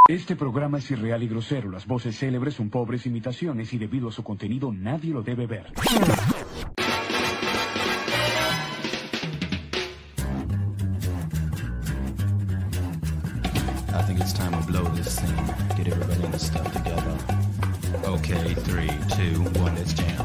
Este programa es irreal y grosero. Las voces célebres son pobres imitaciones y debido a su contenido nadie lo debe ver. I think it's time to blow this thing. Get everybody in the stuff together. Okay, 3, 2, 1, let's jam.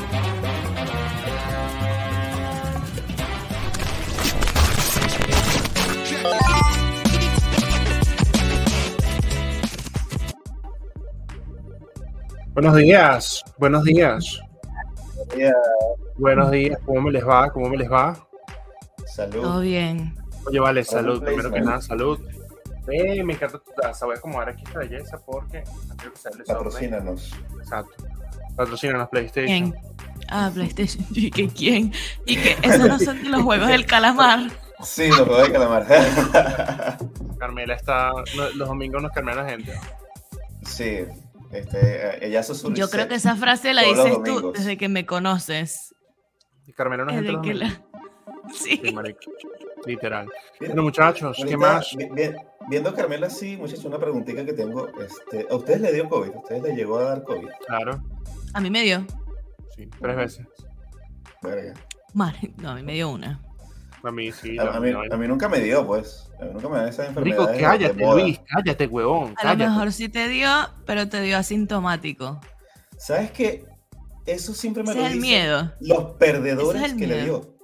Buenos días, buenos días. Yeah. Buenos días, ¿cómo me les va? ¿Cómo me les va? Salud. Todo bien. Oye, vale, salud, place, primero que man. nada, salud. Me encanta tu taza, voy a acomodar aquí esta belleza porque no quiero que sea el desorden. Patrocínanos. Exacto. Patrocínanos PlayStation. ¿Quién? Ah, PlayStation. ¿Y que quién? ¿Y que esos no son los juegos del calamar? Sí, los juegos de calamar. Carmela está, los domingos nos calma la gente. Sí, ella hace su Yo creo research que esa frase la todos los dices tú domingos. desde que me conoces. Y Carmela no es gente Desde los que domingos. Sí. Sí, marico. Literal. Mira, Bueno, muchachos, ¿qué ahorita, más? Viendo a Carmela así, muchachos, una preguntita que tengo. ¿A ustedes le dio COVID? ¿A ustedes le llegó a dar COVID? Claro, A mí me dio. sí, 3 veces. Verga. No, a mí me dio una. A mí sí. A mí nunca me dio, pues. A mí nunca me da esas Rico, enfermedades. cállate, de moda. Luis, cállate, huevón. A lo Cállate. mejor sí te dio, pero te dio asintomático. ¿Sabes qué? Eso siempre me Ese lo es el dicen miedo. los perdedores Ese es el que le miedo. dio.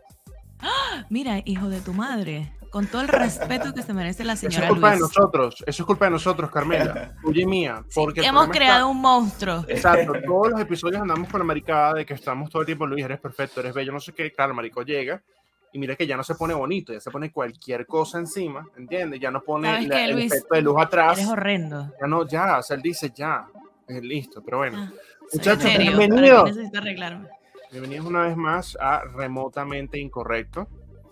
Mira, hijo de tu madre, con todo el respeto que se merece la Eso es señora culpa de Luis. nosotros, eso es culpa de nosotros, Carmela, tuya y mía. Porque el Hemos problema creado un monstruo. Exacto, todos los episodios andamos con la maricada de que estamos todo el tiempo, Luis, eres perfecto, eres bello, no sé qué, claro, el marico llega y mira que ya no se pone bonito, ya se pone cualquier cosa encima, ¿entiendes? Ya no pone ¿Sabes qué, el Luis? efecto de luz atrás, Eres horrendo. ya no, ya, o sea, él dice ya, listo, pero bueno. Ah, soy Muchachos, serio, bienvenidos. ¿para qué necesito arreglarme? Bienvenidos una vez más a Remotamente Incorrecto,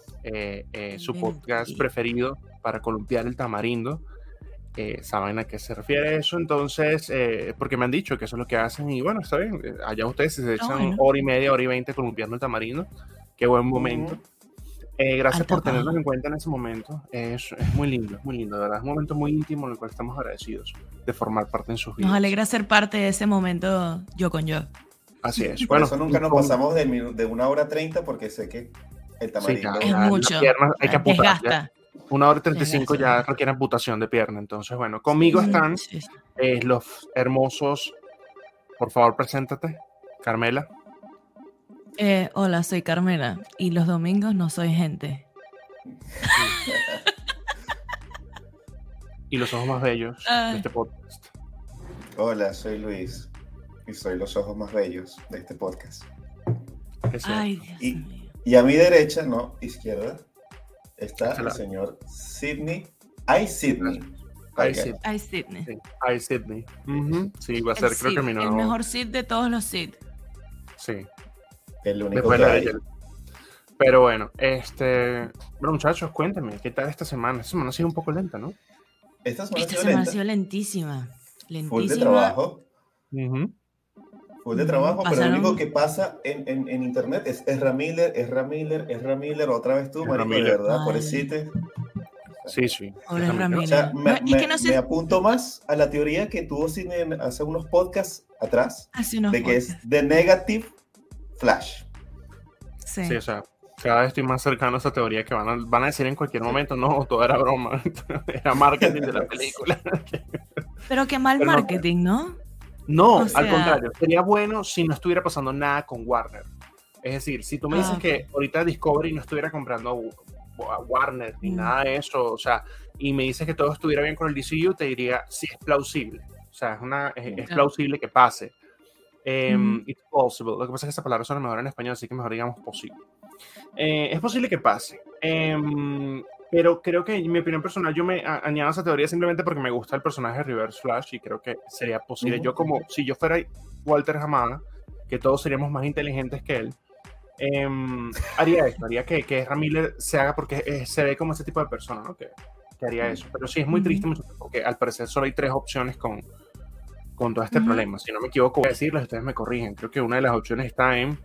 su podcast preferido para columpiar el tamarindo. Saben a qué se refiere eso, entonces, porque me han dicho que eso es lo que hacen y bueno, está bien, allá ustedes se echan bueno. hora y media, hora y 20 columpiando el tamarindo, qué buen momento. Gracias Alta por tenernos paja. en cuenta en ese momento, es muy lindo, de verdad, es un momento muy íntimo en el cual estamos agradecidos de formar parte en sus vidas. Nos alegra ser parte de ese momento yo con yo. Así es, Por bueno, eso nunca nos pasamos de 1 hora 30 porque sé que el tamarindo... Es las mucho. piernas hay que amputar, Desgasta. 1 hora 35 ya Desgasta. requiere amputación de pierna. Entonces, bueno, conmigo están Sí, sí. los hermosos. Por favor, preséntate, Carmela. Hola, soy Carmela y los domingos no soy gente. Y los ojos más bellos de Ay. este podcast. Hola, soy Luis y soy los ojos más bellos de este podcast. Ese- Ay, Dios Y- mío. Y a mi derecha, no, izquierda, está el Excelente. señor Sidney. Ay, Sidney. Ay, Ok. Sid. Ay, Sidney. Sí. Ay, Sydney. Ujú. Sí, va a ser, El creo Sid, que mi nuevo. el mejor Sid de todos los Sid. Sí, El único después que la de hay. ella. Pero bueno, bueno, muchachos, cuéntame, ¿qué tal esta semana? Esta semana ha sido un poco lenta, ¿no? Esta semana ha Esta sido semana ha lenta, sido lentísima. full de Lentísima. trabajo, Ujú. full de trabajo, pero Pasaron- lo único que pasa en internet es Ezra Miller, otra vez tú, Ezra marico, de Miller. verdad, Ay. pobrecito. Sí, sí. Pobre Déjame- Ramírez. O sea, No, y es que no sé- me apunto más a la teoría que tuvo Sidney hace unos podcasts atrás, Hace unos de que es podcasts. The Negative Flash. Sí. Sí, o sea, cada vez estoy más cercano a esa teoría que van a decir en cualquier momento, no, todo era broma, era marketing de la película. Pero qué mal Pero no- marketing, ¿no? No, O al sea- contrario, sería bueno si no estuviera pasando nada con Warner. Es decir, si tú me dices ok. que ahorita Discovery no estuviera comprando a Warner ni nada de eso, o sea, y me dices que todo estuviera bien con el DCU, te diría, sí, es plausible. O sea, es Claro. plausible que pase. Ujú. It's possible. Lo que pasa es que esa palabra suena mejor en español, así que mejor digamos posible. Es posible que pase. Pero creo que en mi opinión personal yo me añado a esa teoría simplemente porque me gusta el personaje de Reverse Flash y creo que sería posible. Yo como si yo fuera Walter Hamada, que todos seríamos más inteligentes que él, haría esto, haría que Ezra Miller se haga porque se ve como ese tipo de persona, ¿no? Que haría eso. Pero sí es muy triste porque al parecer solo hay 3 opciones con todo este problema. Si no me equivoco, voy a decirles, ustedes me corrigen. Creo que una de las opciones está en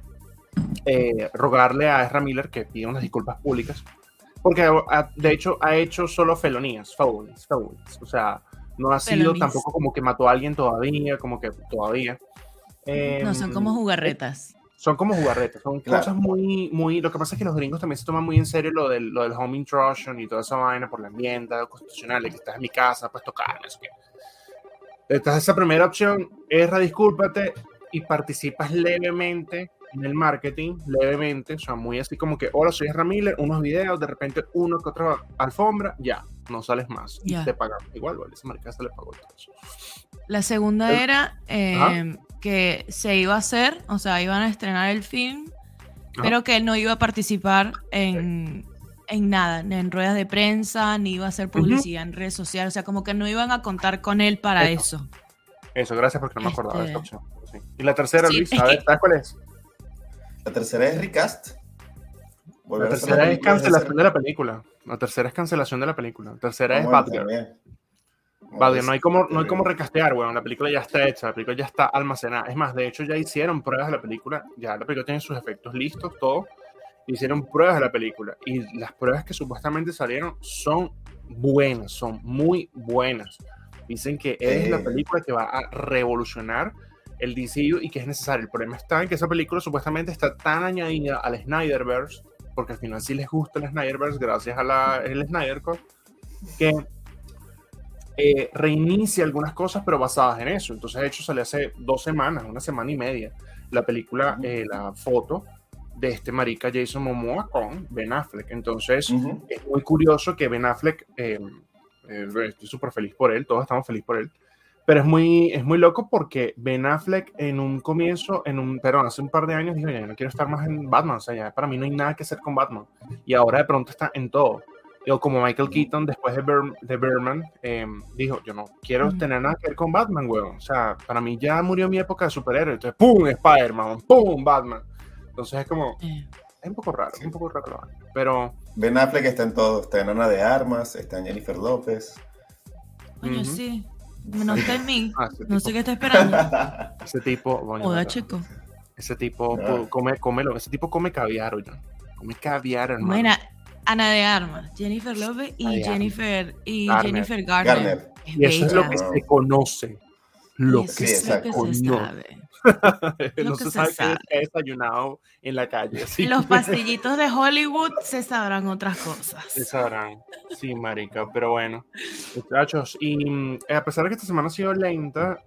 rogarle a Ezra Miller que pida unas disculpas públicas, porque de hecho ha hecho solo felonías, felonies. O sea, No ha sido Pelonis. tampoco como que mató a alguien todavía, como que todavía. No, son como jugarretas. Son como jugarretas, son Claro. cosas muy, muy... Lo que pasa es que los gringos también se toman muy en serio lo del home intrusion y toda esa vaina por la enmienda constitucional, de que estás en mi casa, puedes tocar, no sé qué. Entonces esa primera opción, Ezra, discúlpate y participas levemente en el marketing, levemente, o sea, muy así como que, hola, soy Ezra Miller, unos videos, de repente uno que otro alfombra, ya, no sales más. Y Ya. te pagan. Igual, vale, esa marica se le pagó todo eso. La segunda El- era Ajá. que se iba a hacer, o sea, iban a estrenar el film, Ajá. pero que él no iba a participar en nada, ni en ruedas de prensa, ni iba a hacer publicidad en redes sociales, o sea, como que no iban a contar con él para eso. Eso, gracias porque no me acordaba de esta Este- opción. Sí. Y la tercera, Sí, Luis, es ¿sabes, que- ¿sabes cuál es? La tercera es recast. La Volver a hacer tercera es película desde cancelación cero. de la película. La tercera es cancelación de la película. La tercera es Vamos a Batgirl. también. Batgirl, no hay como Terrible. recastear, weón. La película ya está hecha, la película ya está almacenada. Es más, de hecho, ya hicieron pruebas de la película. Ya la película tiene sus efectos listos, todo. Hicieron pruebas de la película. Y las pruebas que supuestamente salieron son buenas, son muy buenas. Dicen que es la película que va a revolucionar el DCU y que es necesario. El problema está en que esa película supuestamente está tan añadida al Snyderverse, porque al final sí les gusta el Snyderverse gracias a el Snyder Cut, que reinicia algunas cosas, pero basadas en eso. Entonces, de hecho, salió hace 2 semanas, 1 semana y media, la película, la foto de este marica Jason Momoa con Ben Affleck. Entonces, Ujú. es muy curioso que Ben Affleck, estoy súper feliz por él, todos estamos felices por él, pero es muy loco porque Ben Affleck en un comienzo, perdón, hace un par de años dijo, ya no quiero estar más en Batman, o sea, ya para mí no hay nada que hacer con Batman, y ahora de pronto está en todo. O como Michael Keaton después de Birdman, dijo, yo no quiero tener nada que ver con Batman, weón, o sea, para mí ya murió mi época de superhéroe, entonces, ¡pum! Spider-Man, ¡pum! Batman. Entonces es como, es un poco raro la vaina, pero... Ben Affleck está en todo. Está en Ana de Armas, está en Jennifer López. Coño, Ujú. sí. No está en mí. Ese No tipo- sé qué está esperando. Ese tipo, coño, Joda, ¿verdad? chico. Ese tipo Ah. ese tipo come caviar, oye. Come caviar, hermano. Mira, Ana de Armas, Jennifer Lopez Ana y de Jennifer Garner. Garner. Es Y eso es lo bella. que se conoce. Lo Eso que Sí, es se lo que conoce. se sabe. No Lo se que se sabe que sabe. he desayunado en la calle. Así Los que pasillitos de Hollywood se sabrán otras se cosas. sabrán. Sí, marica. Pero bueno, muchachos. Y a pesar de que esta semana ha sido lenta,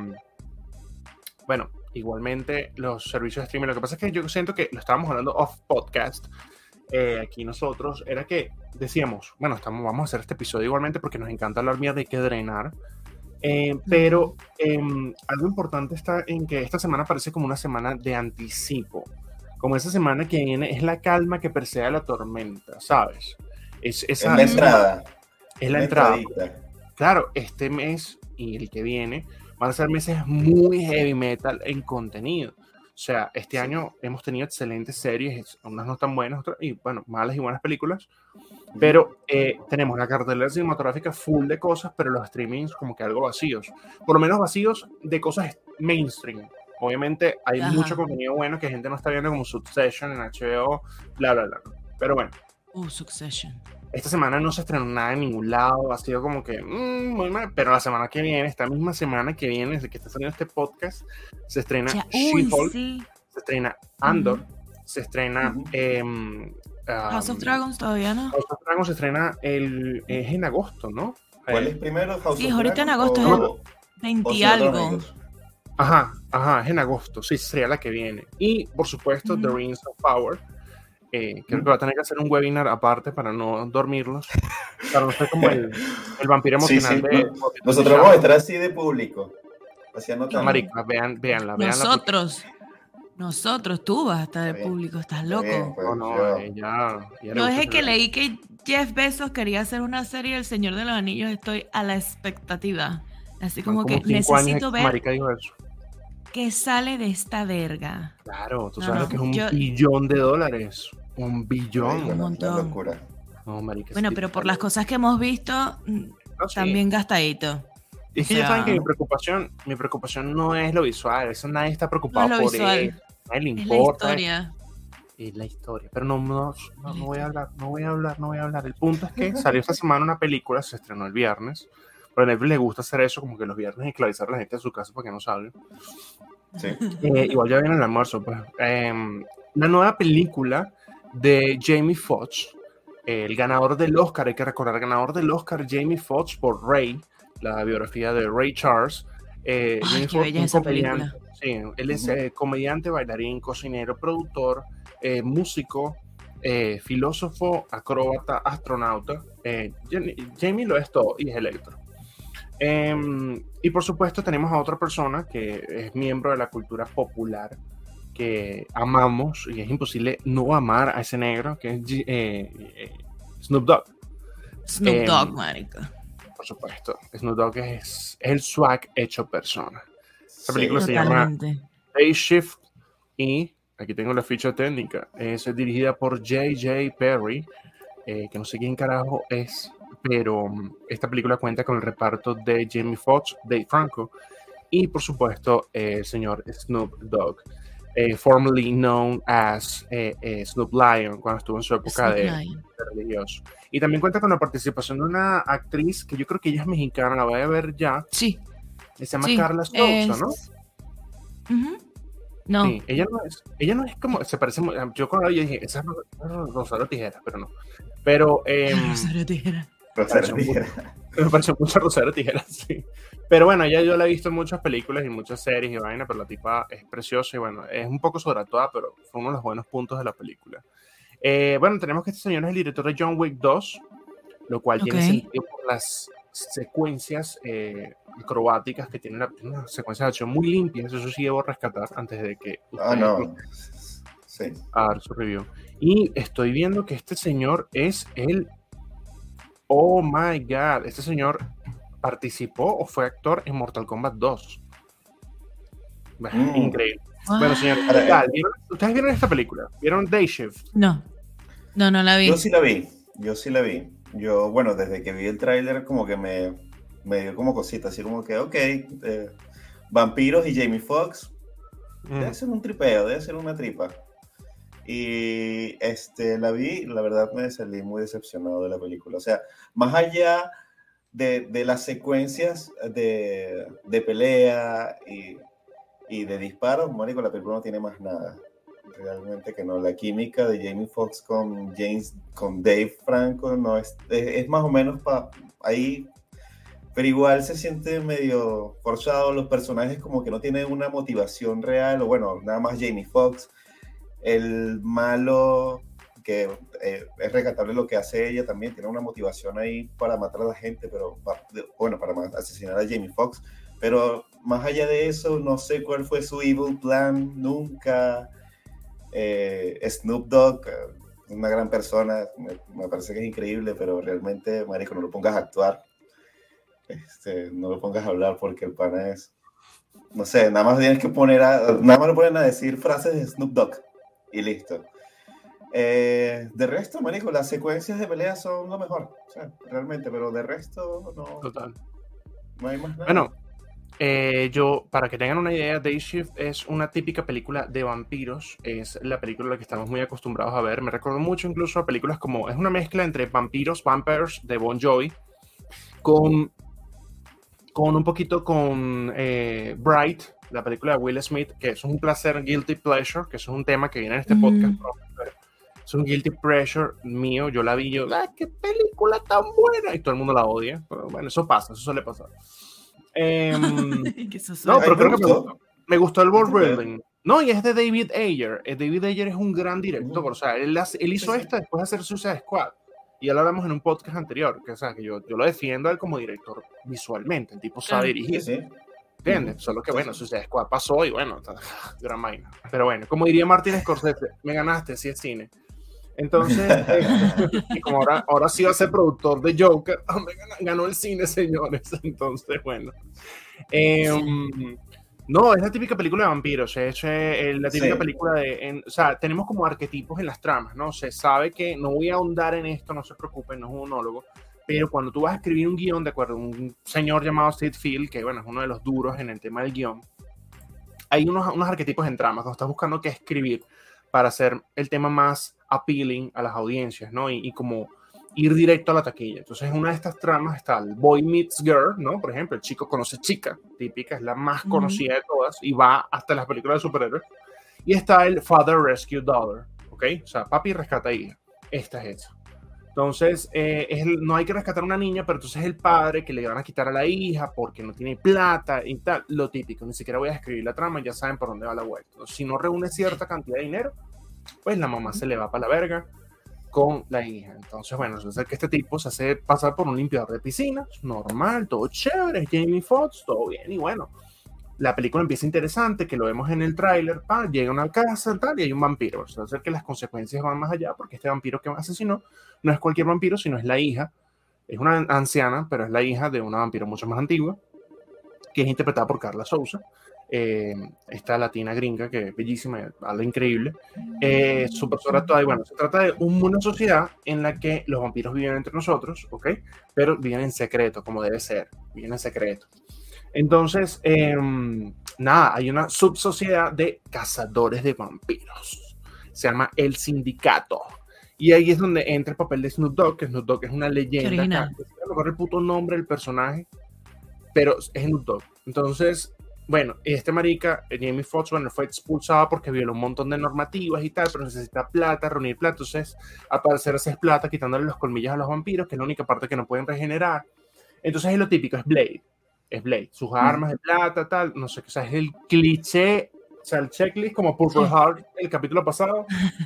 bueno, igualmente los servicios de streaming. Lo que pasa es que yo siento que lo estábamos hablando off podcast. Aquí nosotros era que decíamos, bueno, vamos a hacer este episodio igualmente porque nos encanta hablar mierda y hay que drenar. Pero algo importante está en que esta semana parece como una semana de anticipo. Como esa semana que viene es la calma que precede a la tormenta, ¿sabes? Es la entrada. Es la entrada. entradita. Claro, este mes y el que viene van a ser meses muy heavy metal en contenido. O sea, este año hemos tenido excelentes series, unas no tan buenas, otras, y bueno, malas y buenas películas. Pero tenemos la cartelera cinematográfica full de cosas, pero los streamings como que algo vacíos. Por lo menos vacíos de cosas mainstream. Obviamente hay Ajá. mucho contenido bueno que gente no está viendo como Succession en HBO, bla, bla, bla. Pero bueno, Succession. esta semana no se estrenó nada en ningún lado, ha sido como que muy mal, pero la semana que viene, esta misma semana que viene, desde que está saliendo este podcast, se estrena Ya, uy, She-Hulk, sí. se estrena Andor, se estrena House of Dragons todavía no. House of Dragons se estrena es en agosto, ¿no? ¿Cuál es primero? House Sí, of ahorita en Dragon agosto o- es el o 20 y Señor de los algo. Anillos? Ajá, es en agosto, sí, sería la que viene. Y, por supuesto, The Rings of Power. Creo que va a tener que hacer un webinar aparte para no dormirlos, para no ser como el vampiro Sí, emocional sí, de... Nosotros vamos a estar así de público. Así anotando. Marica, véanla. Nosotros, tú vas a estar de Está bien, público, estás Está bien, loco. pues, No, yo- ya Yo desde que leí que Jeff Bezos quería hacer una serie del Señor de los Anillos, estoy a la expectativa. Así como que 5 años necesito que ver Marica dijo eso. qué sale de esta verga. Claro, tú No, sabes no, lo que es un yo- billón de dólares. Un Ay, billón. bueno, montón. la locura. No, marica, Bueno, sí, pero por está las cosas que hemos visto, loco. Sí. también gastadito. Es que o ya saben sea- que mi preocupación no es lo visual, eso nadie está preocupado No es lo por visual, eso. A nadie le Es la importa. historia. Es la historia. Pero no voy a hablar. El punto es que salió esta semana una película, se estrenó el viernes, pero a Netflix le gusta hacer eso, como que los viernes esclavizar a la gente de su casa para que no salga. Sí. Igual ya viene el almuerzo, pues. La nueva película de Jamie Foxx, el ganador del Oscar, hay que recordar, ganador del Oscar Jamie Foxx por Ray, la biografía de Ray Charles. Jamie qué bella esa película. Sí, él es comediante, bailarín, cocinero, productor, músico, filósofo, acróbata, astronauta. Jamie lo es todo y es Electro. Y por supuesto tenemos a otra persona que es miembro de la cultura popular que amamos y es imposible no amar a ese negro que es Snoop Dogg. Snoop Dogg, marica. Por supuesto, Snoop Dogg es el swag hecho persona. Esta película se Totalmente. llama Day Shift y aquí tengo la ficha técnica. Es dirigida por J.J. Perry, que no sé quién carajo es, pero esta película cuenta con el reparto de Jamie Foxx, Dave Franco y por supuesto el señor Snoop Dogg, formerly known as Snoop Lion, cuando estuvo en su época de religioso. Y también cuenta con la participación de una actriz que yo creo que ella es mexicana, la voy a ver ya. Sí. Se llama Carla Souza, ¿no? No. Sí, ella no es como, se parece, yo cuando la vi dije, esa es Rosario Tijeras, pero no. Pero, Rosario Tijera. me pareció mucho Rosario Tijeras, sí. Pero bueno, yo la he visto en muchas películas y muchas series y vaina, pero la tipa es preciosa y bueno, es un poco sobreactuada, pero fue uno de los buenos puntos de la película. Bueno, tenemos que este señor es el director de John Wick 2, lo cual tiene sentido por las secuencias acrobáticas que tiene una secuencia de acción muy limpia. Eso sí debo rescatar antes de que a dar su review. Y estoy viendo que este señor es el oh my god, este señor participó o fue actor en Mortal Kombat 2. Increíble. Bueno, señor, ¿ustedes vieron esta película? ¿Vieron Day Shift? No la vi. Yo sí la vi. Yo, bueno, desde que vi el tráiler como que me dio como cosita, así como que, vampiros y Jamie Foxx, debe ser un tripeo, debe ser una tripa. Y la vi, la verdad me salí muy decepcionado de la película. O sea, más allá de las secuencias de pelea y de disparos, marico, la película no tiene más nada. Realmente que no. La química de Jamie Foxx con Dave Franco no es más o menos ahí, pero igual se siente medio forzado. Los personajes como que no tienen una motivación real, o bueno, nada más Jamie Foxx. El malo, que es rescatable lo que hace ella, también tiene una motivación ahí para matar a la gente, pero bueno, para asesinar a Jamie Foxx. Pero más allá de eso, no sé cuál fue su evil plan, nunca. Snoop Dogg, una gran persona, me parece que es increíble, pero realmente, marico, no lo pongas a actuar, no lo pongas a hablar, porque el pana es, no sé, nada más tienes que nada más lo ponen a decir frases de Snoop Dogg y listo. De resto, marico, las secuencias de pelea son lo mejor, o sea, realmente, pero de resto no. Total. No hay más nada. Bueno, para que tengan una idea, Day Shift es una típica película de vampiros. Es la película a la que estamos muy acostumbrados a ver. Me recuerdo mucho incluso a películas como... Es una mezcla entre Vampires de Bon Jovi con un poquito con Bright, la película de Will Smith, que es un placer, guilty pleasure, que es un tema que viene en este podcast. Es un guilty pleasure mío. Yo la vi, ¡qué película tan buena! Y todo el mundo la odia. Pero bueno, eso pasa, eso suele pasar. No, pero creo que me gustó el world building. No, y es de David Ayer. David Ayer es un gran director. O sea, él hizo esto después de hacer Suicide Squad. Y ya lo hablamos en un podcast anterior. Que, o sea, que yo lo defiendo a él como director visualmente. El tipo sabe dirigir. ¿Entiendes? Solo que, bueno, Suicide Squad pasó y bueno, gran vaina. Pero bueno, como diría Martin Scorsese, me ganaste, si es cine. Entonces, y como ahora sí va a ser productor de Joker, ganó el cine, señores. Entonces, bueno. No, es la típica película de vampiros. Es la típica película o sea, tenemos como arquetipos en las tramas, ¿no? Se sabe que no voy a ahondar en esto, no se preocupen, no es un monólogo. Pero cuando tú vas a escribir un guión, de acuerdo, un señor llamado Steve Field, que bueno, es uno de los duros en el tema del guión, hay unos arquetipos en tramas, cuando estás buscando qué escribir para hacer el tema más appealing a las audiencias, ¿no? Y como ir directo a la taquilla. Entonces, en una de estas tramas está el boy meets girl, ¿no? Por ejemplo, el chico conoce chica, típica, es la más conocida de todas y va hasta las películas de superhéroes. Y está el father rescue daughter, ¿ok? O sea, papi rescata hija. Esta es esa. Entonces, no hay que rescatar a una niña, pero entonces es el padre que le van a quitar a la hija porque no tiene plata y tal. Lo típico, ni siquiera voy a escribir la trama, ya saben por dónde va la vuelta. Entonces, si no reúne cierta cantidad de dinero, pues la mamá se le va para la verga con la hija. Entonces, bueno, resulta que este tipo se hace pasar por un limpiador de piscinas, normal, todo chévere, Jamie Foxx, todo bien, y bueno, la película empieza interesante, que lo vemos en el tráiler, llega a una casa tal, y hay un vampiro. O sea, que las consecuencias van más allá, porque este vampiro que asesinó no es cualquier vampiro, sino es la hija, es una anciana, pero es la hija de una vampiro mucho más antigua, que es interpretada por Carla Souza, esta latina gringa que es bellísima, habla increíble, su persona toda, y bueno, se trata de una sociedad en la que los vampiros viven entre nosotros, ¿ok? Pero viven en secreto, como debe ser, viven en secreto. Entonces, nada, hay una subsociedad de cazadores de vampiros. Se llama El Sindicato. Y ahí es donde entra el papel de Snoop Dogg, que Snoop Dogg es una leyenda. A lo mejor el puto nombre del personaje, pero es Snoop Dogg. Entonces, bueno, este marica, Jamie Foxx, bueno, fue expulsado porque violó un montón de normativas y tal, pero necesita plata, reunir plata. Entonces, al parecer, hace plata quitándole los colmillos a los vampiros, que es la única parte que no pueden regenerar. Entonces, es lo típico, es Blade. Es Blade, sus armas de plata, tal, no sé qué, o sea, es el cliché, o sea, el checklist como Purple Heart, el capítulo pasado.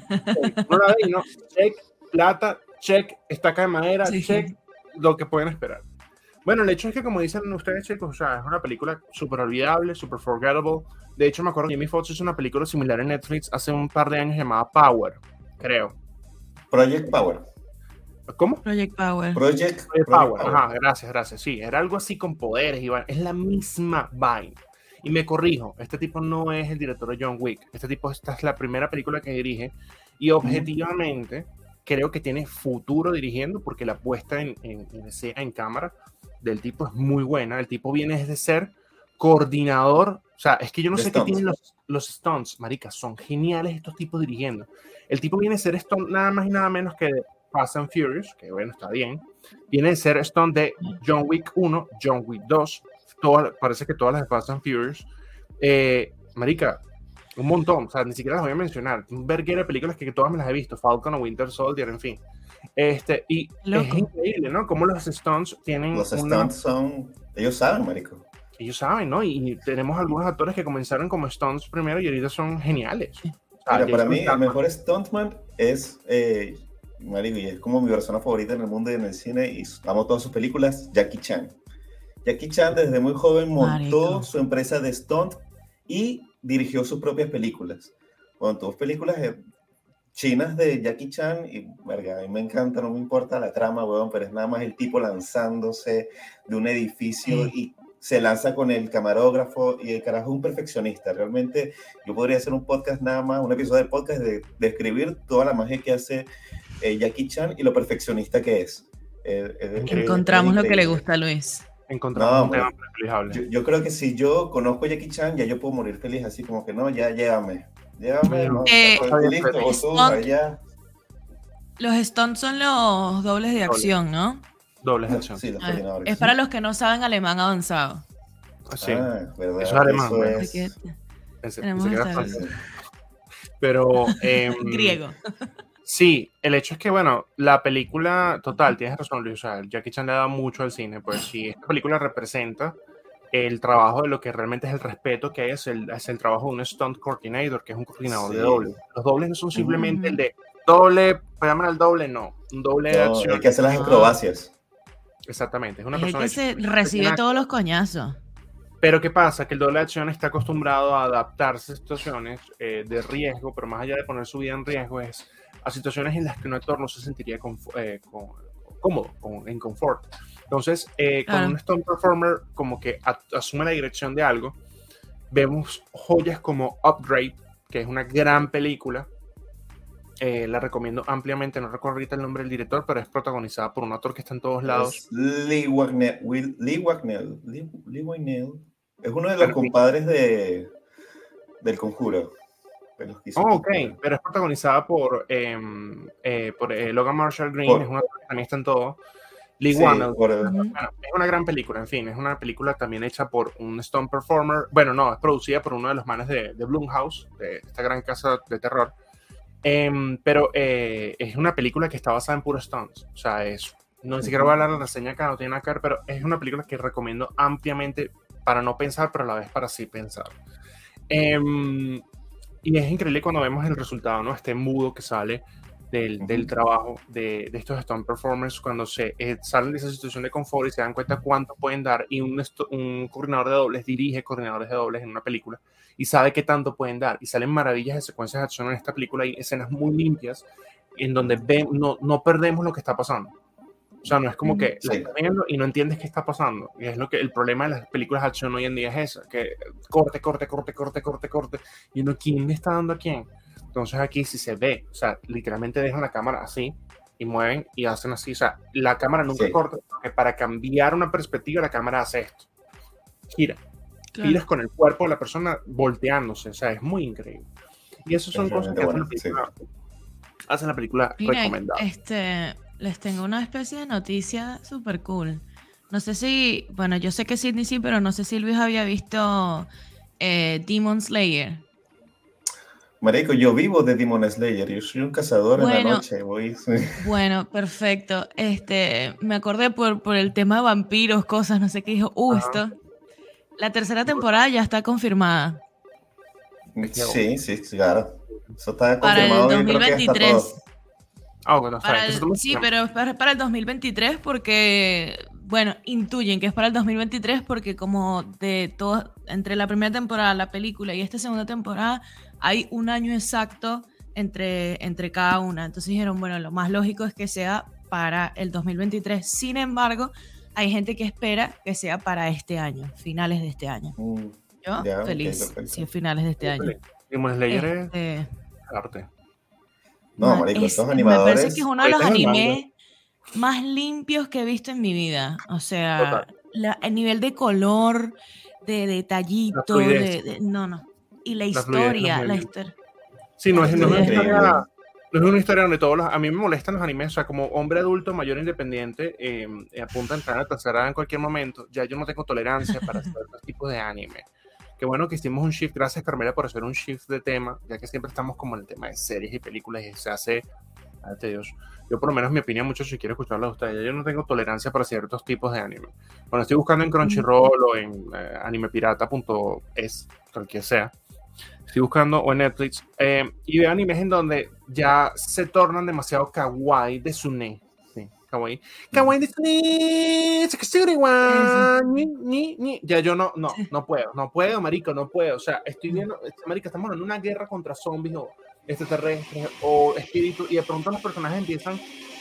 No la veis, ¿no? Check, plata, check, estaca de madera, check, lo que pueden esperar. Bueno, el hecho es que, como dicen ustedes, chicos, o sea, es una película súper olvidable, súper forgettable. De hecho, me acuerdo que Jamie Foxx hizo una película similar en Netflix hace un par de años llamada Power, creo. Project Power. ¿Cómo? Project Power. Project Power. Ajá, gracias. Sí, era algo así con poderes, Iván. Es la misma vaina. Y me corrijo, este tipo no es el director de John Wick. Esta es la primera película que dirige. Y objetivamente, creo que tiene futuro dirigiendo, porque la puesta en escena, en cámara, del tipo es muy buena. El tipo viene desde ser coordinador. O sea, es que yo no sé qué tienen los stunts, marica. Son geniales estos tipos dirigiendo. El tipo viene a ser stunt nada más y nada menos que Fast and Furious, que bueno, está bien. Viene de ser stunt de John Wick 1, John Wick 2, parece que todas las de Fast and Furious. Marica, un montón, o sea, ni siquiera las voy a mencionar. Un verguero de películas que todas me las he visto, Falcon o Winter Soldier, en fin. Y loco. Es increíble, ¿no? Cómo los stunts tienen... Los stunts son... Ellos saben, marico. Ellos saben, ¿no? Y tenemos algunos actores que comenzaron como stunts primero y ahorita son geniales. O sea, mira, para mí el mejor stuntman es... marico, y es como mi persona favorita en el mundo y en el cine, y amo todas sus películas, Jackie Chan. Jackie Chan desde muy joven montó su empresa de stunt y dirigió sus propias películas. Bueno, todas películas chinas de Jackie Chan, y verga, a mí me encanta, no me importa la trama, weón, pero es nada más el tipo lanzándose de un edificio y se lanza con el camarógrafo, y el carajo es un perfeccionista. Realmente yo podría hacer un podcast nada más, un episodio de podcast de describir toda la magia que hace Jackie Chan y lo perfeccionista que es. Encontramos lo que le gusta a Luis. Encontramos un tema privilegiable. Yo creo que si yo conozco a Jackie Chan, ya yo puedo morir feliz, así como que no, ya llévame, no, listo, tú, allá. Los stunts son los dobles de acción, ¿no? Dobles de acción. Sí, los coordinadores. Es para los que no saben alemán avanzado. Sí, verdad, eso es alemán. Pero griego. Sí, el hecho es que, bueno, la película, total, tienes razón, Luis, o sea, Jackie Chan le da mucho al cine, pues si esta película representa el trabajo de lo que realmente es el respeto que es el trabajo de un stunt coordinator, que es un coordinador de doble. Los dobles no son simplemente el de doble, pégame al doble, no, un doble de acción. Hay que hacer las acrobacias. Exactamente, es una es persona el que se recibe todos los coñazos. Pero ¿qué pasa? Que el doble de acción está acostumbrado a adaptarse a situaciones de riesgo, pero más allá de poner su vida en riesgo, es a situaciones en las que un actor no se sentiría cómodo, en confort. Entonces, con un stunt performer como que asume la dirección de algo, vemos joyas como Upgrade, que es una gran película. La recomiendo ampliamente, no recuerdo ahorita el nombre del director, pero es protagonizada por un actor que está en todos lados. Lee Wagner. Es uno de los compadres del Conjuro. Pero quiso Ok, quitar. pero es protagonizada por Logan Marshall Green, Por- es una también está en todo. Lee Sí, Whannell. por- Ujú. Bueno, es una gran película, en fin, es una película también hecha por un stunt performer. Bueno, no, es producida por uno de los manes de Blumhouse, de esta gran casa de terror. Pero es una película que está basada en puros stunts. O sea, no ni siquiera voy a hablar de la reseña acá, no tiene nada que ver, pero es una película que recomiendo ampliamente para no pensar, pero a la vez para sí pensar. Y es increíble cuando vemos el resultado, ¿no? Este mudo que sale del trabajo de estos stunt performers cuando salen de esa situación de confort y se dan cuenta cuánto pueden dar, y un coordinador de dobles dirige coordinadores de dobles en una película y sabe qué tanto pueden dar, y salen maravillas de secuencias de acción en esta película y escenas muy limpias en donde no perdemos lo que está pasando. O sea, no es como que la Sí. estás viendo y no entiendes qué está pasando. Y es lo que el problema de las películas de acción hoy en día es esa, que corte, y uno, ¿quién le está dando a quién? Entonces aquí sí se ve, o sea, literalmente dejan la cámara así y mueven y hacen así, o sea, la cámara nunca Sí. corta, porque para cambiar una perspectiva la cámara hace esto, giras Claro. con el cuerpo de la persona volteándose, o sea, es muy increíble. Y eso son Es cosas que realmente hacen la película Miren, recomendable. les tengo una especie de noticia súper cool. No sé si, bueno, yo sé que Sidney sí, pero no sé si Luis había visto Demon Slayer. Marico, yo vivo de Demon Slayer. Yo soy un cazador en la Bueno. noche. Bueno, perfecto. Me acordé por el tema de vampiros, cosas, no sé qué dijo. Esto. La tercera temporada ya está confirmada. Sí, claro. Eso está Para el confirmado. Yo creo que hasta 2023. todo. Bueno, Sí, pero es para el 2023 porque, bueno, intuyen que es para el 2023 porque como de todo, entre la primera temporada, la película y esta segunda temporada, hay un año exacto entre cada una. Entonces dijeron, bueno, lo más lógico es que sea para el 2023. Sin embargo, hay gente que espera que sea para este año, finales de este año. Yo Ya, ok, feliz, perfecto. si es finales de este año. Demon Slayer es Este, arte. No, marico, estos me animadores. parece que es uno de los Ahorita es el animes más limpios que he visto en mi vida. O sea, Total. el nivel de color, de detallito, La fluidez. no. Y la La fluidez, historia, los la movimientos. historia. Sí, no la es una fluidez. historia. Increíble. No es una historia donde a mí me molestan los animes, o sea, como hombre adulto, mayor independiente, a punto de entrar a la tercera edad en cualquier momento, ya yo no tengo tolerancia para ciertos tipos de anime. Qué bueno que hicimos un shift, gracias Carmela por hacer un shift de tema, ya que siempre estamos como en el tema de series y películas y se hace, ante Dios, yo por lo menos mi opinión mucho si quiero escucharla de ustedes, yo no tengo tolerancia para ciertos tipos de anime. Bueno, estoy buscando en Crunchyroll o en animepirata.es, cualquier sea. Estoy buscando o en Netflix y veo animes en donde ya se tornan demasiado kawaii de Sune. Sí, kawaii de Sune. Ya yo no puedo, marico, no puedo. O sea, estoy viendo, marico, estamos en una guerra contra zombies o extraterrestres o espíritus y de pronto los personajes empiezan.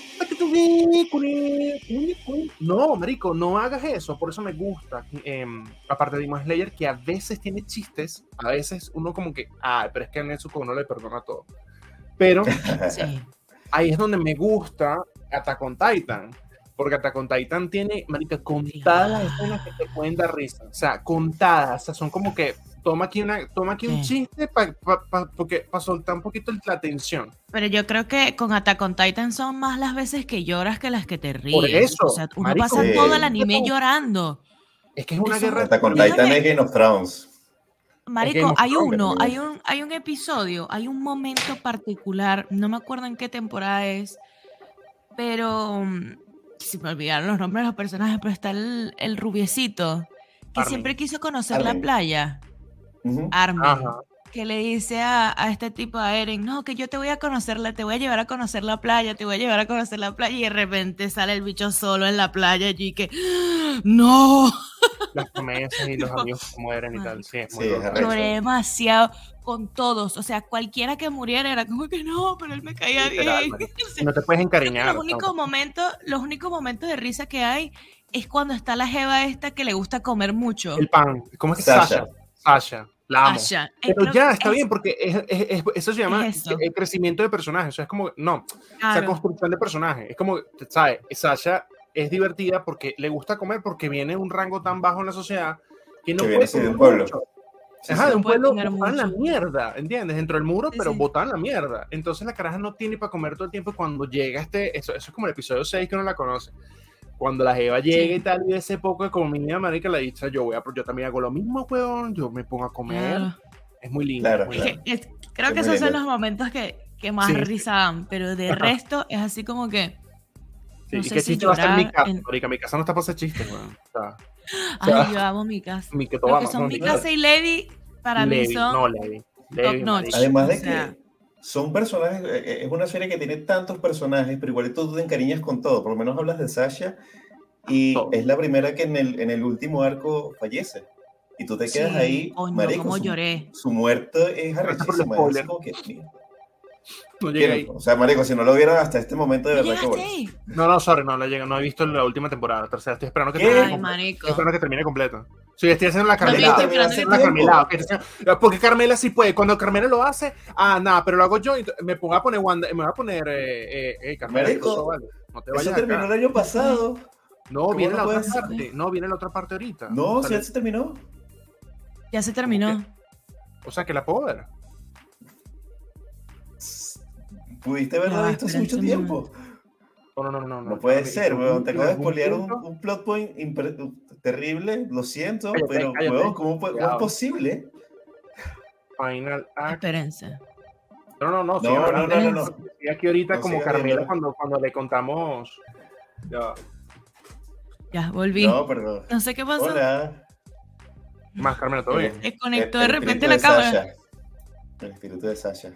No, marico, no hagas eso. Por eso me gusta, aparte de Demon Slayer, que a veces tiene chistes, a veces uno como que, pero es que a Nezuko no le perdona todo. Pero Sí. ahí es donde me gusta Attack on Titan, porque Attack on Titan tiene, marica, contadas las escenas que te pueden dar risa. O sea, contadas, o sea, son como que toma aquí un chiste para soltar un poquito la tensión. Pero yo creo que con Attack on Titan son más las veces que lloras que las que te ríes. Por eso, o sea, uno marico, pasa todo el sí. anime llorando. Es que es una Eso- guerra. Hasta con Yo creo Titan que- es Game of Thrones. Marico, Game of hay Thrones. hay un episodio, hay un momento particular, no me acuerdo en qué temporada es, pero si me olvidaron los nombres de los personajes, pero está el rubiecito que Armin. siempre quiso conocer la Armin. playa, Ujú. Armin, Ajá. que le dice a este tipo, a Eren, no, que yo te voy a llevar a conocer la playa, y de repente sale el bicho solo en la playa allí que, ¡no! Las promesas y los amigos que mueren y tal. Sí, es muy Sí, es loco. arrecho. Lloré demasiado con todos, o sea, cualquiera que muriera era como que no, pero él me caía Literal, bien. marico. O sea, No te puedes encariñar. los únicos momentos de risa que hay es cuando está la jeva esta que le gusta comer mucho. El pan. ¿Cómo es que Sasha. Sasha. La amo. Asha. Pero Creo ya, que está bien, porque eso se llama es eso. el crecimiento de personajes. O sea, es como, no, o sea, Claro. construcción de personajes. Es como, ¿sabes? Sasha es divertida porque le gusta comer, porque viene de un rango tan bajo en la sociedad que no Que puede viene así de comer un pueblo. mucho. Ajá, de un puede pueblo tener botan la mucho. mierda, ¿entiendes? Dentro del muro, Sí, pero sí. botan la mierda. Entonces la caraja no tiene para comer todo el tiempo y cuando llega eso es como el episodio 6 que uno la conoce. Cuando la jeva llega Sí. y tal, y ese poco de comida, marica, la dicha, yo también hago lo mismo, weón, yo me pongo a comer. Claro. Es muy lindo. Claro, es muy Es lindo. que creo Es que muy esos son lindo. los momentos que más Sí, sí. risa dan, pero de Ajá. resto es así como que Sí, no ¿y sé qué si chiste va a ser mi llorar casa? en- Marica, mi casa no está para hacer chistes, weón. Ay, yo amo mi casa. Mi que Lo que vamos, son no, mi mi casa y Levi para mí Levi, no, son Levi, top notch. marica. Además O de sea, que son personajes, es una serie que tiene tantos personajes, pero igualito tú te encariñas con todo. Por lo menos hablas de Sasha y Todo. es la primera que en el último arco fallece. Y tú te quedas sí, ahí, coño, marico, cómo lloré. su muerte es Gracias por el arrechísima. Es así spoiler. como que, mira, No llegué ahí. o sea, marico, si no lo vieron hasta este momento, de ¿No verdad que llegaste bueno. ahí? No, sorry, no he visto la última temporada, la tercera. Estoy esperando que ¿Qué? termine Ay, completo. marico. Estoy esperando que termine completo. Sí, estoy haciendo la También Carmela. estoy esperando hace que La tiempo. Carmela, ok, porque Carmela sí puede. Cuando Carmela lo hace, nada, pero lo hago yo. Me pongo a poner Wanda, me voy a poner Carmela. Marico, Eso, vale. No te Eso vayas terminó acá. el año pasado. No, ¿Cómo viene no la otra puede ser? parte. No, viene la otra parte ahorita. No, o si sea, ya se terminó. Ya se terminó. o sea, que la puedo ver. Pudiste haberlo Ya, visto hace espera mucho un tiempo. No. No puede ser, weón. Te acabo de spoilear un un plot point terrible. Lo siento, Cállate, pero, cállate. weón, ¿cómo es Cuidado. posible? Final Act. Espérense. No, sigan No, hablando. no, no. Estoy aquí ahorita No como sigas Carmela viendo. cuando le contamos. Ya. Ya, volví. No, pero. No sé qué pasó. Hola. Más Carmela, todo bien. Desconectó de El repente espíritu la de cámara. Sasha. El espíritu de Sasha.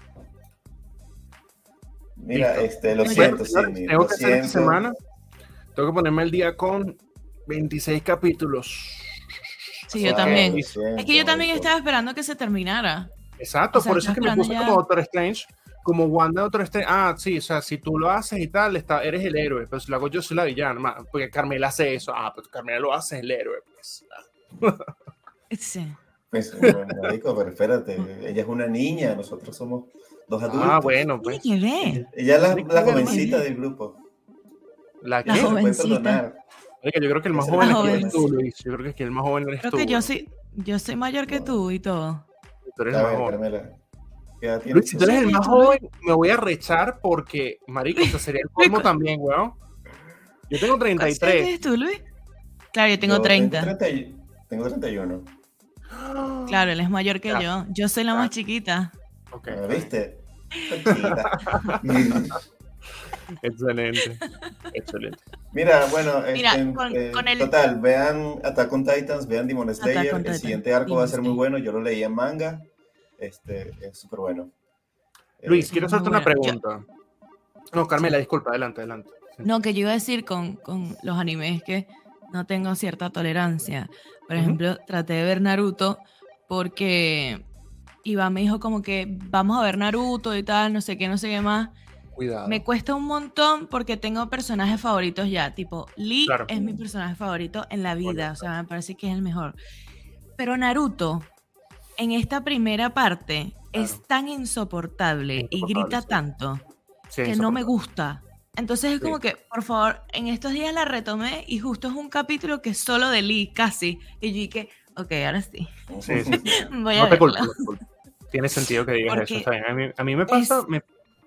Mira, Listo. lo Oye, siento, Señores, Sidney. tengo Lo que hacer esta siento. semana. Tengo que ponerme al día con 26 capítulos. Sí, yo Wow, también. lo Es siento, que yo también marico. estaba esperando que se terminara. Exacto, O sea, por eso es que me estaba puse esperando como ya. Doctor Strange, como Wanda Doctor Strange. Ah, sí, o sea, si tú lo haces y tal, eres el héroe. Pero si lo hago yo, soy la villana. Porque Carmela hace eso. Ah, pues Carmela lo hace, es el héroe. Pues. Sí. Pues, bueno, marico, pero espérate. Ella es una niña, nosotros somos dos adultos. Ah, bueno, Tiene pues. que ver. Ella es la Tiene que ver, jovencita ¿no? del grupo. La La que Se puede jovencita. perdonar. Oiga, yo creo que el más Esa es joven la aquí eres tú, jovencita. Luis. Yo creo que el más joven eres Creo tú. que güey. yo soy mayor que No. tú y todo. Tú eres A el más ver, joven. Carmela. ¿Qué edad tienes Luis, si tú? tú eres el Sí, más tú, Luis. joven, me voy a rechar porque, marico, eso sería el colmo Rico. también, weón. Yo tengo ¿Cuántos años 33. tienes tú, Luis? Claro, yo tengo Yo 30. Tengo 31. Claro, él es mayor que Ya. yo. Yo soy la más chiquita. Ok, ¿Me viste? Chiquita. excelente. Excelente. Mira, bueno, Mira, con el- total, vean Attack on Titans, vean Demon Slayer. on El Titan, siguiente arco va a ser muy Demon bueno. Yo lo leí en manga. Es súper bueno. Luis, quiero muy hacerte una bueno. pregunta. No, Carmela, disculpa, adelante. No, que yo iba a decir con los animes que no tengo cierta tolerancia. Por Ujú. ejemplo, traté de ver Naruto porque Iván me dijo como que vamos a ver Naruto y tal, no sé qué más. Cuidado. Me cuesta un montón porque tengo personajes favoritos ya, tipo Lee Claro. es mi personaje favorito en la vida, Correcto. o sea, me parece que es el mejor. Pero Naruto, en esta primera parte, es tan insoportable y Insoportable, grita sí. tanto Sí, que no me insoportable. gusta. Entonces es Sí. como que, por favor, en estos días la retomé y justo es un capítulo que es solo de Lee, casi. Y yo dije, ok, ahora sí, Sí. voy a No te verlo. culpo, no te culpo. Tiene sentido que digas Porque eso. Está bien. A mí me pasa. es-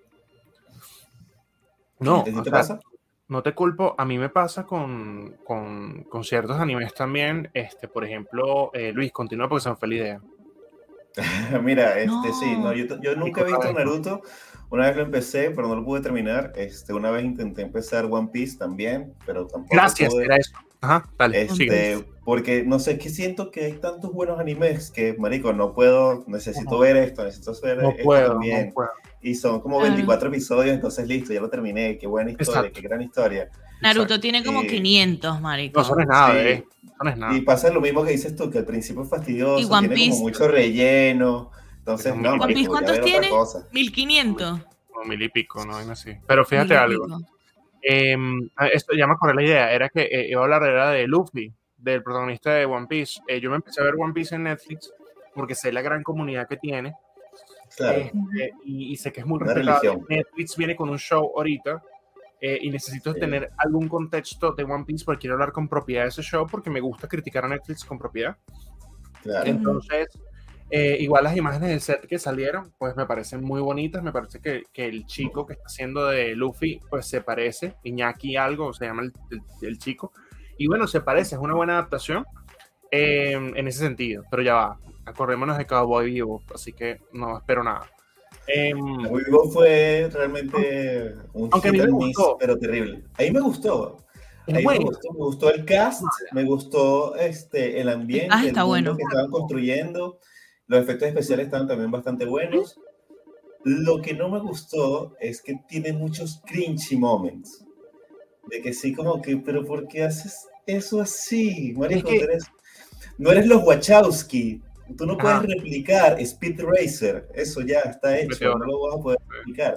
No, ¿A ti o te sea, pasa? no te culpo. A mí me pasa con ciertos animes también. Por ejemplo, Luis, continúa porque se me fue la idea. Mira, No. sí, no, yo nunca he visto Naruto. Una vez lo empecé, pero no lo pude terminar. Una vez intenté empezar One Piece también, pero tampoco Gracias, pude. era eso. Ajá, dale, sigue. Porque no sé, es que siento que hay tantos buenos animes que, marico, no puedo, necesito ver esto, necesito ver No esto puedo, también. no puedo. Y son como Claro. 24 episodios, entonces listo, ya lo terminé. Qué buena historia, Exacto. qué gran historia. Naruto Exacto. tiene como Sí. 500, marico. No, eso no es nada, Sí. bebé. Eso no es nada. Y pasa lo mismo que dices tú, que al principio es fastidioso, Y One tiene Piece. como mucho relleno. Entonces, One no, Piece, marico, ya ¿cuántos ver otra tiene? cosa. 1500. Como 1000 y pico, ¿no? Así. Pero fíjate 1000 y algo. pico. Esto ya me acordé la idea. Era que iba a hablar era de Luffy, del protagonista de One Piece. Yo me empecé a ver One Piece en Netflix porque sé la gran comunidad que tiene. Claro. Y sé que es muy Una respetable. religión. Netflix viene con un show ahorita y necesito Sí. tener algún contexto de One Piece porque quiero hablar con propiedad de ese show porque me gusta criticar a Netflix con propiedad. Claro. Entonces, Igual las imágenes del set que salieron, pues me parecen muy bonitas. Me parece que el chico que está haciendo de Luffy, pues se parece. Iñaki algo, se llama el chico. Y bueno, se parece, es una buena adaptación en ese sentido. Pero ya va, acordémonos de Cowboy Bebop, así que no espero nada. Cowboy Bebop fue realmente un aunque a mí hit me and miss, gustó. pero terrible. A mí me gustó. Es Ahí bueno. me gustó el cast, me gustó el ambiente, el está mundo bueno. que estaban construyendo. Los efectos especiales estaban también bastante buenos. Lo que no me gustó es que tiene muchos cringy moments. De que sí, como que, pero ¿por qué haces eso así? Marico, Es que- no eres los Wachowski. Tú no puedes Ajá. replicar Speed Racer. Eso ya está hecho. Meteoro. No lo vas a poder replicar.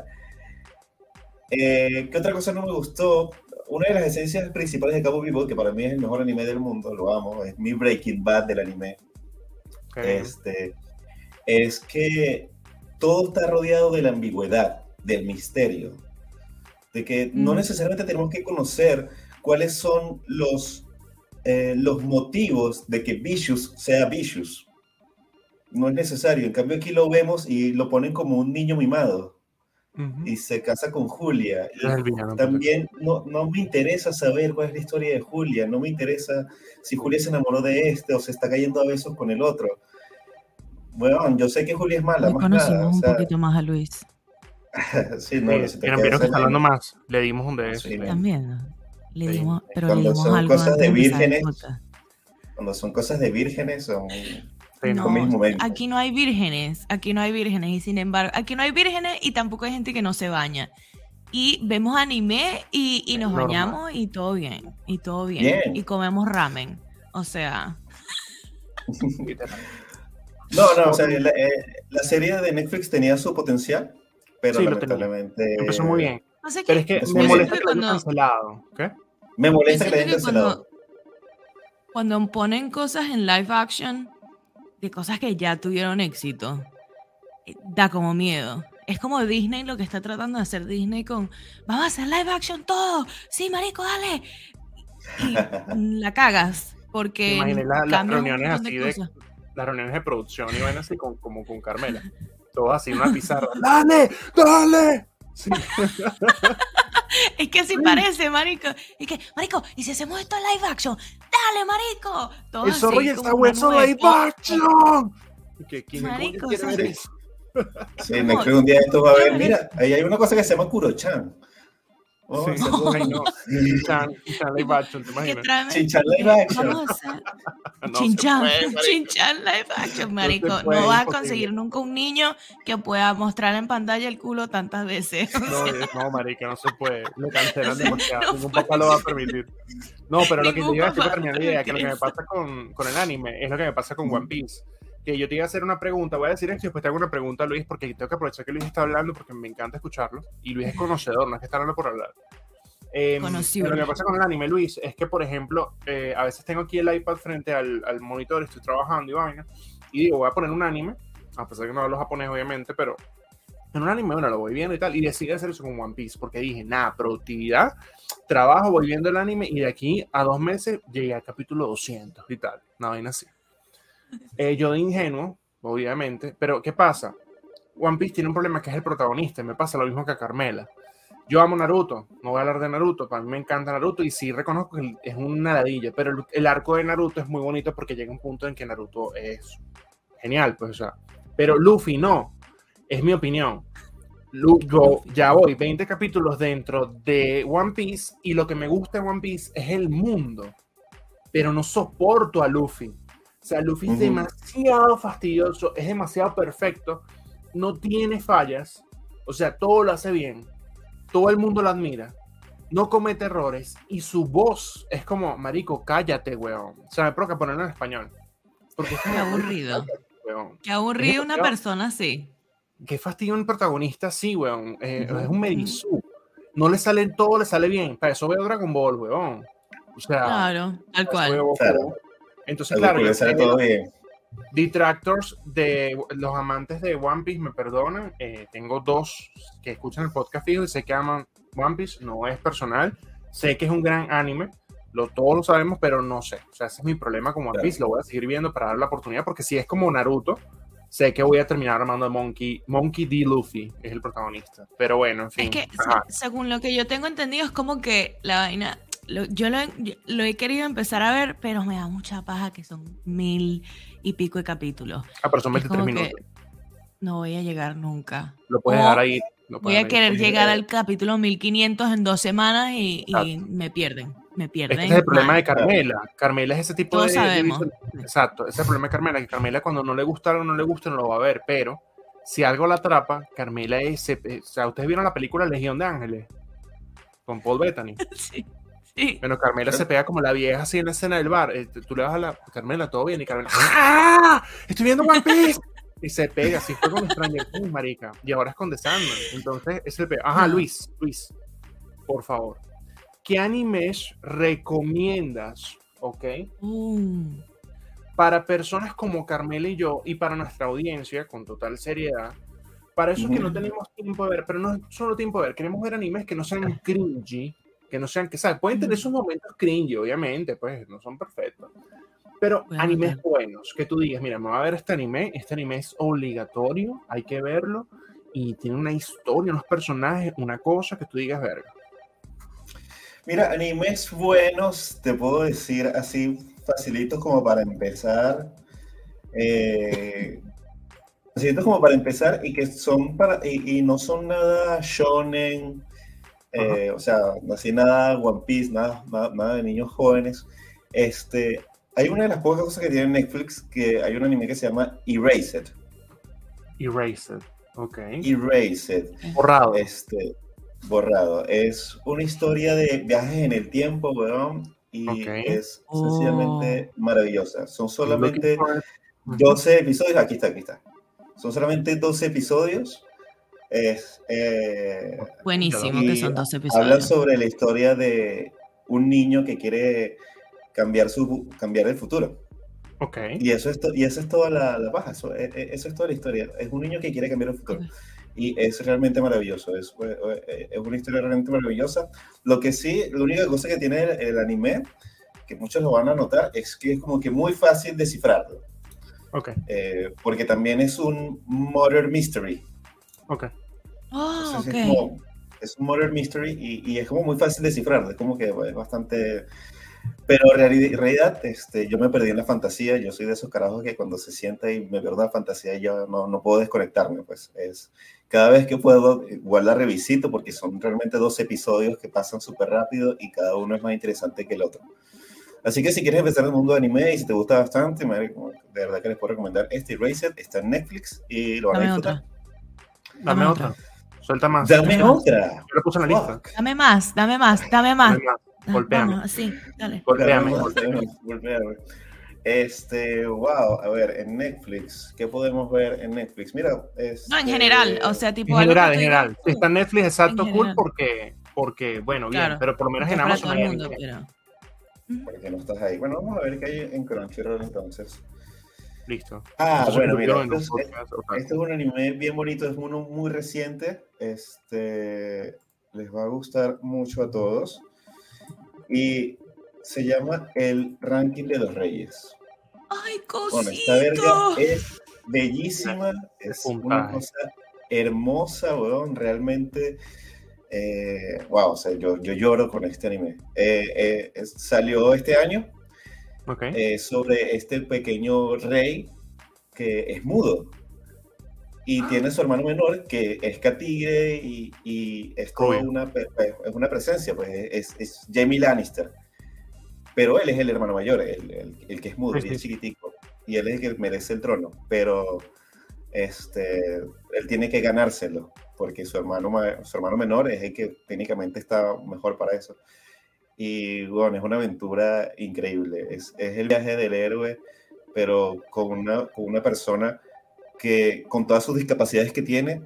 ¿Qué otra cosa no me gustó? Una de las esencias principales de Cowboy Bebop, que para mí es el mejor anime del mundo, lo amo, es mi Breaking Bad del anime. Okay. Es que todo está rodeado de la ambigüedad, del misterio, de que no necesariamente tenemos que conocer cuáles son los motivos de que Vicious sea Vicious. No es necesario. En cambio aquí lo vemos y lo ponen como un niño mimado y se casa con Julia. Es el villano, También no me interesa saber cuál es la historia de Julia, no me interesa si Julia se enamoró de este o se está cayendo a besos con el otro. Bueno, yo sé que Julia es mala, Hoy más conocimos nada. O un sea, poquito más a Luis. sí, no, Sí, si te vieron quedas que en está la- hablando más. Le dimos un de eso. Sí, También, ¿no? Le Sí. dimos, pero Cuando le dimos son algo cosas antes de empezar el vírgenes, podcast. Cuando son cosas de vírgenes, son Sí, No, mis momentos. aquí no hay vírgenes, y sin embargo, aquí no hay vírgenes y tampoco hay gente que no se baña. Y vemos anime y nos Normal. bañamos y todo bien, Bien. y comemos ramen, o sea, No, o sea, la serie de Netflix tenía su potencial, pero Sí, lo tenía. lamentablemente Empezó muy bien. no sé Pero es que Es me muy molesta bien. que lo hayan cancelado. ¿Qué? me yo molesta que le siento hayan que cancelado. cuando ponen cosas en live action de cosas que ya tuvieron éxito, da como miedo. Es como Disney lo que está tratando de hacer Disney con vamos a hacer live action todo, sí marico, dale. Y la cagas Me porque imaginé las cambias un reuniones montón así de de cosas. las reuniones de producción y van así como con Carmela. Todo así, una pizarra. ¡Dale! ¡Dale! Sí. Es que así parece, marico. Es que, marico, ¿y si hacemos esto en live action? ¡Dale, marico! Todo ¡El zorro así, y el como una sabueso nube de live pop. action! ¿Quién Marico, quiere o sea, ver eso? Sí, como- Netflix un día de estos va a ver, Quiero ver mira, ahí hay una cosa que se llama Kuro-chan. Vamos a Sí. hacer algo. Ay, no. Chinchan live action, ¿te que imaginas? tráeme- Chinchan live action. Vamos a hacer No se Chinchan, puede, marico. Chinchan live action, marico. se puede, No vas a imposible. conseguir nunca un niño que pueda mostrar en pantalla el culo tantas veces. O No, sea, no, marica, no se puede. Lo cancelan O sea, demasiado. no Ningún puede papá lo va a ser. permitir. No, pero lo que te Ningún iba a decir papá para terminar la va a idea, que lo que me permitir pasa con el anime es lo que me pasa con One Piece. Que yo te iba a hacer una pregunta, voy a decir esto y después te hago una pregunta a Luis, porque tengo que aprovechar que Luis está hablando porque me encanta escucharlo. Y Luis es conocedor, no es que está hablando por hablar. Conocido. Lo que me pasa con el anime, Luis, es que, por ejemplo, a veces tengo aquí el iPad frente al monitor, estoy trabajando y vaina, y digo, voy a poner un anime, a pesar de que no hablo japonés, obviamente, pero en un anime, bueno, lo voy viendo y tal, y decidí hacer eso con One Piece, porque dije, nada, productividad, trabajo, voy viendo el anime, y de aquí a 2 meses llegué al capítulo 200 y tal, una vaina así. Yo de ingenuo, obviamente, pero ¿qué pasa? One Piece tiene un problema que es el protagonista, y me pasa lo mismo que a Carmela. Yo amo Naruto, no voy a hablar de Naruto, para mí me encanta Naruto y sí reconozco que es una ladilla, pero el arco de Naruto es muy bonito porque llega un punto en que Naruto es genial, pues, o sea, pero Luffy no, es mi opinión. Yo ya voy 20 capítulos dentro de One Piece y lo que me gusta de One Piece es el mundo, pero no soporto a Luffy. O sea, Luffy es demasiado fastidioso, es demasiado perfecto, no tiene fallas, o sea, todo lo hace bien. Todo el mundo lo admira, no comete errores y su voz es como, marico, cállate, weón. O sea, me provoca ponerlo en español. Porque es como, Qué aburrido. cállate, weón. Qué aburrido una demasiado- persona así. Qué fastidio un protagonista así, weón. Es un Merisu. No le sale todo, le sale bien. Para eso veo Dragon Ball, weón. O sea, Claro, tal para eso veo cual. Goku. Claro. Entonces, Algo claro, que yo le sale sé que todo bien. detractors de los amantes de One Piece me perdonan. Tengo 2 que escuchan el podcast fijo y sé que aman One Piece. No es personal. Sé que es un gran anime. Todos lo sabemos, pero no sé. O sea, ese es mi problema con One Piece. Lo voy a seguir viendo para dar la oportunidad porque si es como Naruto, sé que voy a terminar armando a Monkey D. Luffy, es el protagonista. Pero bueno, en fin. Es que, según lo que yo tengo entendido, es como que la vaina... Yo lo he querido empezar a ver, pero me da mucha paja que son 1000 y pico de capítulos. Pero son 23 minutos. No voy a llegar nunca. Lo puedes dejar ahí. Voy a querer llegar al capítulo 1500 en 2 semanas y me pierden. Este es el problema de Carmela. Carmela es ese tipo Todos sabemos. Exacto, ese es el problema de Carmela, que Carmela cuando no le gusta algo, no le gusta, no lo va a ver, pero si algo la atrapa, Carmela es... O sea, ¿ustedes vieron la película Legión de Ángeles? Con Paul Bettany. Sí. Bueno, Carmela se pega como la vieja así en la escena del bar. Tú le vas a la... Carmela, todo bien, y Carmela... ¡Ah! ¡Estoy viendo One Piece! Y se pega, así fue con Stranger Things, marica. Y ahora es con The Sandman. Entonces, es el pega. Ajá, Luis, por favor. ¿Qué animes recomiendas, ok? Para personas como Carmela y yo, y para nuestra audiencia, con total seriedad, para esos que no tenemos tiempo de ver, pero no solo tiempo de ver, queremos ver animes que no sean cringy, que no sean, que sabes, pueden tener sus momentos cringy, obviamente, pues no son perfectos, pero animes buenos, que tú digas, mira, me voy a ver este anime es obligatorio, hay que verlo, y tiene una historia, unos personajes, una cosa que tú digas, verga. Mira, animes buenos, te puedo decir así, facilitos como para empezar, y que son y no son nada shonen, o sea, así nada One Piece, nada de niños jóvenes. Hay una de las pocas cosas que tiene Netflix, que hay un anime que se llama Erased, ok. Erased. Borrado. Borrado. Es una historia de viajes en el tiempo, weón, y es sencillamente maravillosa. Son solamente 12 episodios. Aquí está. Son solamente 12 episodios. Buenísimo que son 12 episodios. Hablan sobre la historia de un niño que quiere cambiar el futuro. Okay. Y eso es toda la paja. Eso es toda la historia. Es un niño que quiere cambiar el futuro. Y es realmente maravilloso. Es una historia realmente maravillosa. La única cosa que tiene el anime, que muchos lo van a notar, es que es como que muy fácil descifrarlo. Okay. Porque también es un murder mystery. Okay. Es un murder mystery y es como muy fácil descifrarlo. Es como que es bastante... Pero en realidad yo me perdí en la fantasía. Yo soy de esos carajos que cuando se sienta y me pierdo en la fantasía yo no puedo desconectarme. Pues cada vez que puedo, igual la revisito porque son realmente 12 episodios que pasan súper rápido y cada uno es más interesante que el otro. Así que si quieres empezar en el mundo de anime y si te gusta bastante, de verdad que les puedo recomendar Erased. Está en Netflix y lo van a disfrutar. Dame otra. Suelta más. Dame otra. Yo lo puse en la lista. Dame más. Golpéame. Vamos, así, dale. Golpéame. Wow, a ver, en Netflix, ¿qué podemos ver en Netflix? Mira, No, en general, o sea, tipo... En general. Si está en Netflix, exacto, cool, porque bueno, bien, pero por lo menos en Amazon hay anime. Porque no estás ahí. Bueno, vamos a ver qué hay en Crunchyroll entonces. Listo. Bueno, mira, este es un anime bien bonito, es uno muy reciente. Les va a gustar mucho a todos. Y se llama El Ranking de los Reyes. ¡Ay, cosito! Bueno, esta verga es bellísima, es una cosa hermosa, weón, realmente... wow, o sea, yo lloro con este anime. Salió este año sobre este pequeño rey que es mudo y tiene su hermano menor que es Catigre y es toda una presencia, pues es Jaime Lannister, pero él es el hermano mayor, el que es mudo y es chiquitico y él es el que merece el trono, pero él tiene que ganárselo porque su hermano menor es el que técnicamente está mejor para eso. Y bueno, es una aventura increíble. Es el viaje del héroe, pero con una persona que con todas sus discapacidades que tiene,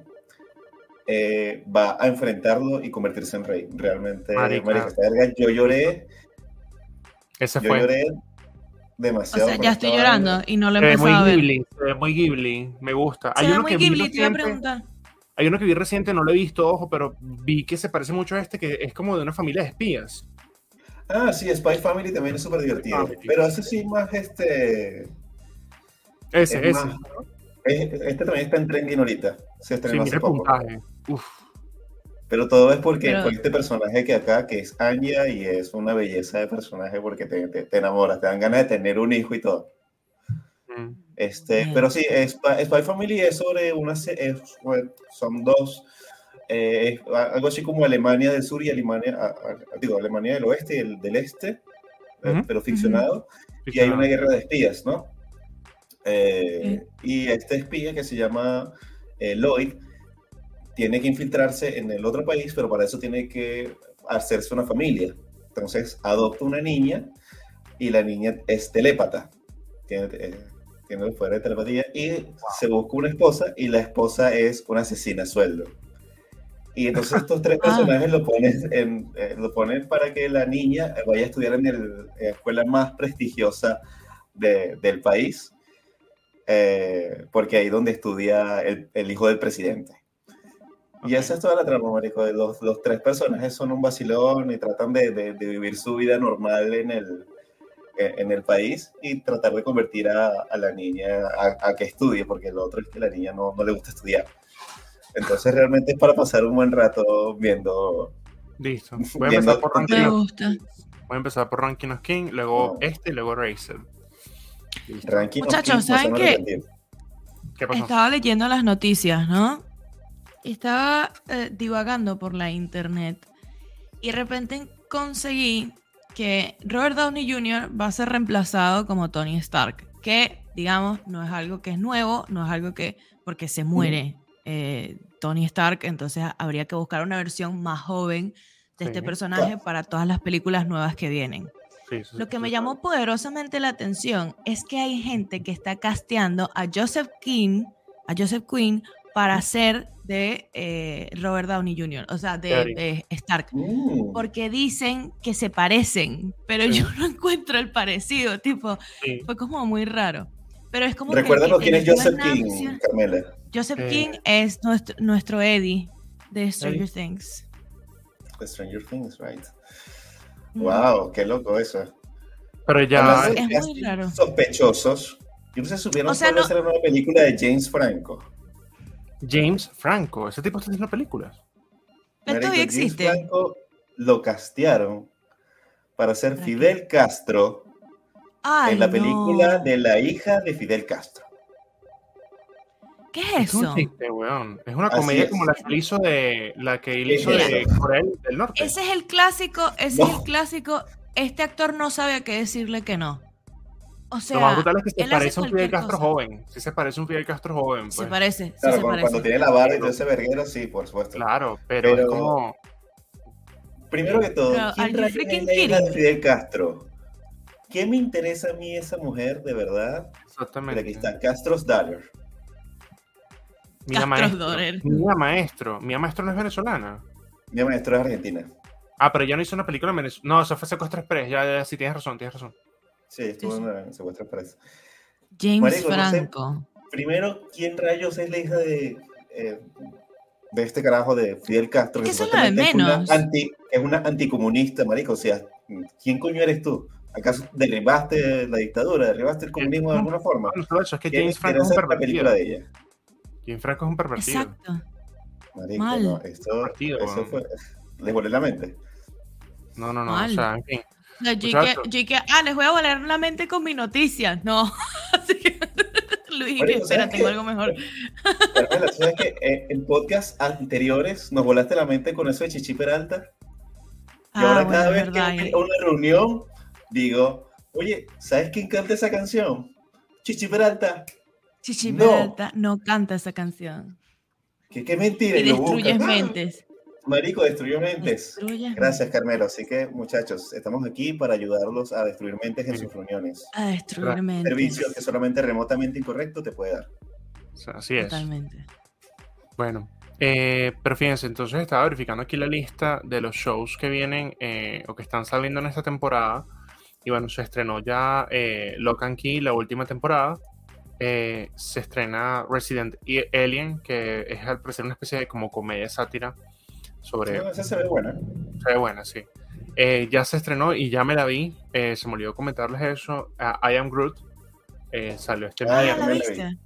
va a enfrentarlo y convertirse en rey. Realmente, marica, yo lloré. Yo lloré demasiado. O sea, ya estoy llorando y no lo he empezado a ver. Muy Ghibli, me gusta. Hay uno que Ghibli, te iba a preguntar. Hay uno que vi reciente, no lo he visto, ojo, pero vi que se parece mucho a que es como de una familia de espías. Ah, sí, Spy Family también es súper divertido. Pero ese sí más Ese. Este también está en trending ahorita. Se Sí, estrenó mira hace el poco. puntaje. Uf. Pero todo es porque Pero- por este personaje que acá, que es Anya, y es una belleza de personaje porque te enamoras, te dan ganas de tener un hijo y todo. Mm. Bien. Pero sí, Spy Family es sobre bueno, son dos, es algo así como Alemania del Sur y Alemania, Alemania del Oeste y el del Este, Ujú. pero ficcionado, y hay una guerra de espías, ¿no? Y este espía que se llama Lloyd tiene que infiltrarse en el otro país, pero para eso tiene que hacerse una familia. Entonces adopta una niña y la niña es telépata. Tiene el poder de telepatía y se busca una esposa y la esposa es una asesina a sueldo. Y entonces estos tres personajes lo ponen para que la niña vaya a estudiar en la escuela más prestigiosa del país, porque ahí donde estudia el hijo del presidente. Y esa es toda la trama, marico. Los tres personajes son un vacilón y tratan de vivir su vida normal en el país y tratar de convertir a la niña a que estudie, porque lo otro es que a la niña no le gusta estudiar. Entonces realmente es para pasar un buen rato viendo... Listo. Voy a empezar por Me gusta. Voy a empezar por Ranking of King, luego No. y luego Razer. Ranking of Muchachos, Kings, ¿saben no se qué? arrepentir. ¿Qué pasó? Estaba leyendo las noticias, ¿no? Estaba divagando por la internet y de repente conseguí que Robert Downey Jr. va a ser reemplazado como Tony Stark, que digamos no es algo que es nuevo, no es algo que porque se muere Tony Stark, entonces habría que buscar una versión más joven de este personaje para todas las películas nuevas que vienen. Lo que me llamó poderosamente la atención es que hay gente que está casteando a Joseph Quinn para ser de Robert Downey Jr., o sea, de Stark. Porque dicen que se parecen, pero yo no encuentro el parecido, tipo, fue como muy raro. Pero es como Recuérdanos quién es Joseph King, Carmela. Joseph King es nuestro Eddie de Stranger Things. The Stranger Things, right. Wow, qué loco eso. Pero ya es muy raro. Sospechosos. Yo no sé si supieron cuál va a ser la nueva película de James Franco. James Franco, ese tipo está haciendo películas. Pero todavía existe. James Franco lo castearon para ser Fidel Castro en la película de la hija de Fidel Castro. ¿Qué es eso? Es una comedia como la que hizo de Corea del Norte. Ese es el clásico, este actor no sabe a qué decirle que no. O sea, lo más brutal es que se parece a un Fidel Castro joven. Sí se parece a un Fidel Castro joven. Pues. Se parece. Claro, sí se parece. Cuando tiene la barba y todo ese verguero, sí, por supuesto. Claro, pero es como... Primero que todo, ¿quién rayos es la hija de Fidel Castro? ¿Qué me interesa a mí esa mujer, de verdad? Exactamente. Aquí está, Castro's Daughter. Mía Maestro no es venezolana. Mía Maestro es argentina. Pero ya no hizo una película en Venezuela. No, eso fue Secuestro Express. Ya sí, tienes razón. Sí, estuvo en Secuestro Express. James Franco. No sé, primero, ¿quién rayos es la hija de este carajo de Fidel Castro? Que eso es lo de menos. Es una anticomunista, marico. O sea, ¿quién coño eres tú? ¿Acaso derribaste la dictadura? ¿Derribaste el comunismo de alguna forma? No, eso es que James Franco es un pervertido. De ella. James Franco es un pervertido. Exacto. Marico, no, eso fue... ¿Les volé la mente? No, o sea, en fin. Les voy a volar la mente con mi noticia. No. Así que, Luis, espera, tengo algo mejor. Carmela, ¿sabes que en podcasts anteriores nos volaste la mente con eso de Chichi Peralta? Y ahora cada vez que hay una reunión, digo, oye, ¿sabes quién canta esa canción? Chichi Peralta. Chichi Peralta no canta esa canción. ¿Qué mentira? Y destruyes mentes. Marico, destruyó mentes. Gracias, Carmelo. Así que, muchachos, estamos aquí para ayudarlos a destruir mentes en sus reuniones. A destruir mentes. Servicio que solamente remotamente incorrecto te puede dar. Así es. Totalmente. Bueno, pero fíjense, entonces estaba verificando aquí la lista de los shows que vienen o que están saliendo en esta temporada. Y bueno, se estrenó ya Lock and Key, la última temporada. Se estrena Resident Alien, que es al parecer una especie de como comedia sátira sobre... Sí, esa se ve buena. Se ve buena, sí. Ya se estrenó y ya me la vi. Se me olvidó comentarles eso. I Am Groot salió este ¿Ya la viste?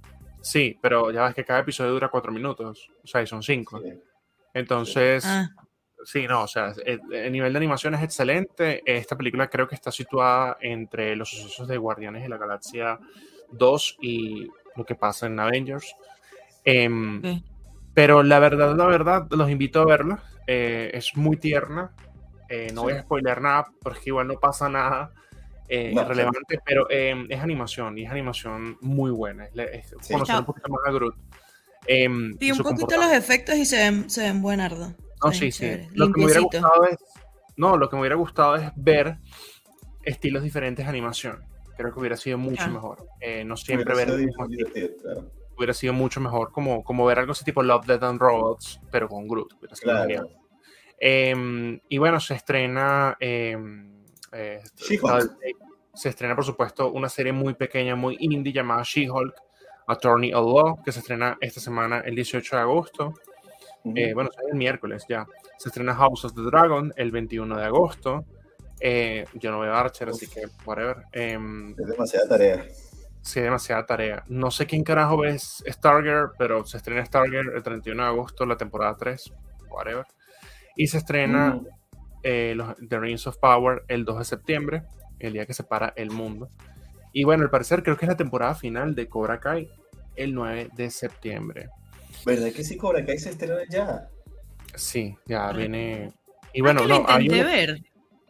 Sí, pero ya ves que cada episodio dura 4 minutos, o sea, y son 5. Sí. Entonces, Ah, sí, no, o sea, el nivel de animación es excelente. Esta película creo que está situada entre los sucesos de Guardianes de la Galaxia 2 y lo que pasa en Avengers. Em, ok. Pero la verdad, los invito a verla. Es muy tierna. No voy a spoiler nada, porque igual no pasa nada No, relevante, pero es animación, y es animación muy buena. Es Sí. conocer Chao. un poquito más a Groot. Y un su poquito comportamiento. los efectos y se ven buenardos. No, Se sí, ven sí. chéveres, Lo que me hubiera limpiecitos. gustado es. No, lo que me hubiera gustado es ver estilos diferentes de animación. Creo que hubiera sido mucho Ah. mejor. No siempre Hubiera ver el sido mismo muy estilo. divertido, claro. Hubiera sido mucho mejor como ver algo así tipo Love, Death and Robots, pero con Groot. Hubiera sido Claro. genial. Y bueno, se estrena. She-Hulk. Se estrena, por supuesto, una serie muy pequeña, muy indie llamada She-Hulk, Attorney at Law, que se estrena esta semana, el 18 de agosto. Ujú. Bueno, es el miércoles ya. Se estrena House of the Dragon el 21 de agosto. Yo no veo Archer, así que whatever. Es demasiada tarea. Sí, hay demasiada tarea. No sé quién carajo ves Stargirl, pero se estrena Stargirl el 31 de agosto, la temporada 3, whatever. Y se estrena The Rings of Power el 2 de septiembre, el día que separa el mundo. Y bueno, al parecer creo que es la temporada final de Cobra Kai el 9 de septiembre. ¿Verdad que sí, Cobra Kai se estrena ya? Sí, ya Correcto. viene. Y bueno, que la no, hay intenté una- ver.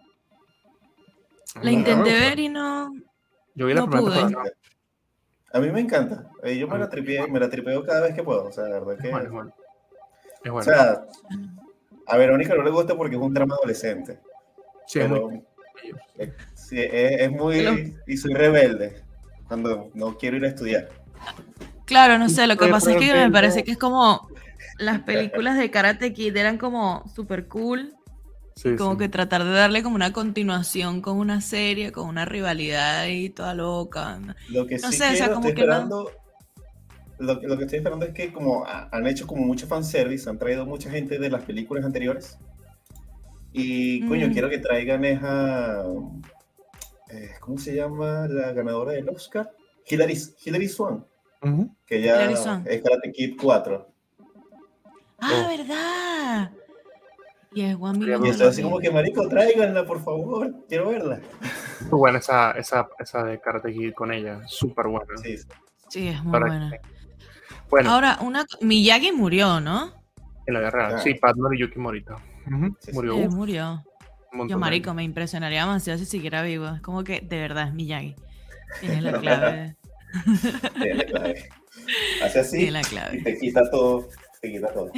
La No, intenté no, ver y no. Yo vi la no primera pude. temporada. A mí me encanta. Yo me la tripeo cada vez que puedo. O sea, la verdad Es que. bueno, es bueno. Es O bueno. sea, a Verónica no le gusta porque es un drama adolescente. Sí, es Pero muy. sí, es muy. Y soy rebelde cuando no quiero ir a estudiar. Claro, no sé, lo que Soy pasa es que me rebelde. parece que es como las películas de Karate Kid eran como super cool, Sí, como sí. que tratar de darle como una continuación con una serie, con una rivalidad ahí toda loca. Lo que No sí sé, o sea, quiero, como estoy que no. esperando. Lo que estoy esperando es que como han hecho como mucho fanservice, han traído mucha gente de las películas anteriores. Y coño, Mm. quiero que traigan esa. ¿Cómo se llama la ganadora del Oscar? Hilary Swank, Ujú. que ya Hilary Swank. es Karate Kid 4. Ah, Oh. ¿verdad? Y es One Sería Million Y brutal. estoy así Dollar como que, Baby. marico, tráiganla, por favor, quiero verla. Muy buena esa de Karate Kid con ella. Súper buena. Sí, sí. Sí, es muy Para- buena. Bueno, Ahora, Miyagi murió, ¿no? en la vida real. Ya. Sí, Pat Noriyuki Morita. Ujú, Sí, sí. murió. Murió. Un montón Yo, de marico, años. me impresionaría demasiado si siguiera vivo. Es como que, de verdad, es Miyagi. Tienes la clave. Tiene la clave. Hace así Tiene la y clave. te quita todo. Te quita todo.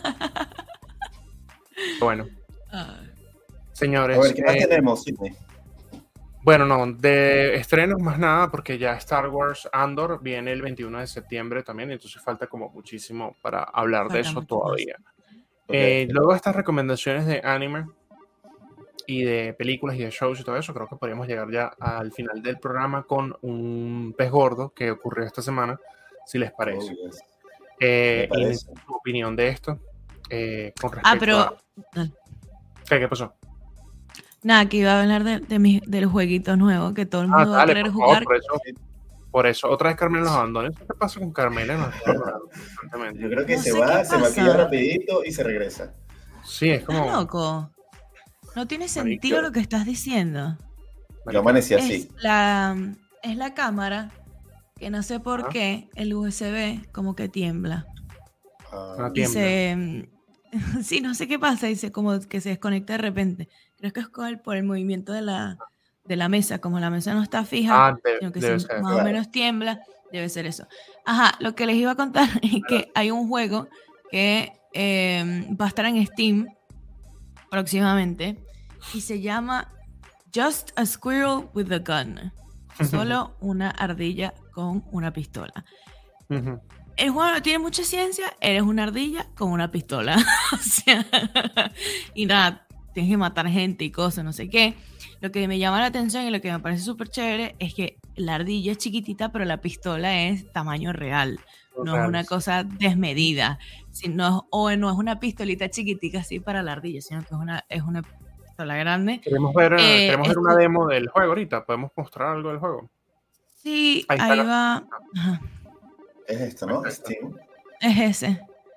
Bueno, Ah, señores. A ver, ¿qué más tenemos, Sidney? Bueno, no, de estrenos más nada, porque ya Star Wars Andor viene el 21 de septiembre también, entonces falta como muchísimo para hablar de Falta eso mucho más. todavía. Ok. Luego estas recomendaciones de anime y de películas y de shows y todo eso, creo que podríamos llegar ya al final del programa con un pez gordo que ocurrió esta semana, si les parece. Oh, yes. Y parece. tu opinión de esto con respecto pero. a... ¿Qué pasó? Nada, que iba a hablar de los jueguitos nuevos que todo el mundo va a Dale, querer por favor, jugar. por eso, otra vez Carmela nos abandona. ¿Qué pasa con Carmela? Nos está abandonando constantemente. Yo creo que No se sé va, qué se pasa. maquilla rapidito y se regresa. Sí, es ¿Estás como... loco? No tiene sentido Marico. lo que estás diciendo. Yo amanecí así. Es la cámara que no sé por Ajá. qué el USB como que tiembla. Ah, Tiembla. Dice, sí, no sé qué pasa, dice como que se desconecta de repente. Creo que es por el movimiento de la mesa, como la mesa no está fija, sino que debe si ser. más o claro. menos tiembla, debe ser eso. Ajá, lo que les iba a contar es que hay un juego que va a estar en Steam próximamente y se llama Just a Squirrel with a Gun. Solo una ardilla con una pistola. Ujú. El juego no tiene mucha ciencia, eres una ardilla con una pistola. O sea, y nada, tienes que matar gente y cosas, no sé qué. Lo que me llama la atención y lo que me parece súper chévere es que la ardilla es chiquitita, pero la pistola es tamaño real. No es una cosa desmedida. No es una pistolita chiquitica así para la ardilla, sino que es una pistola grande. Queremos ver una esto- demo del juego ahorita. ¿Podemos mostrar algo del juego? Sí, Ahí está ahí la- va. Ajá. Es esto, ¿no? Steam. Es ese.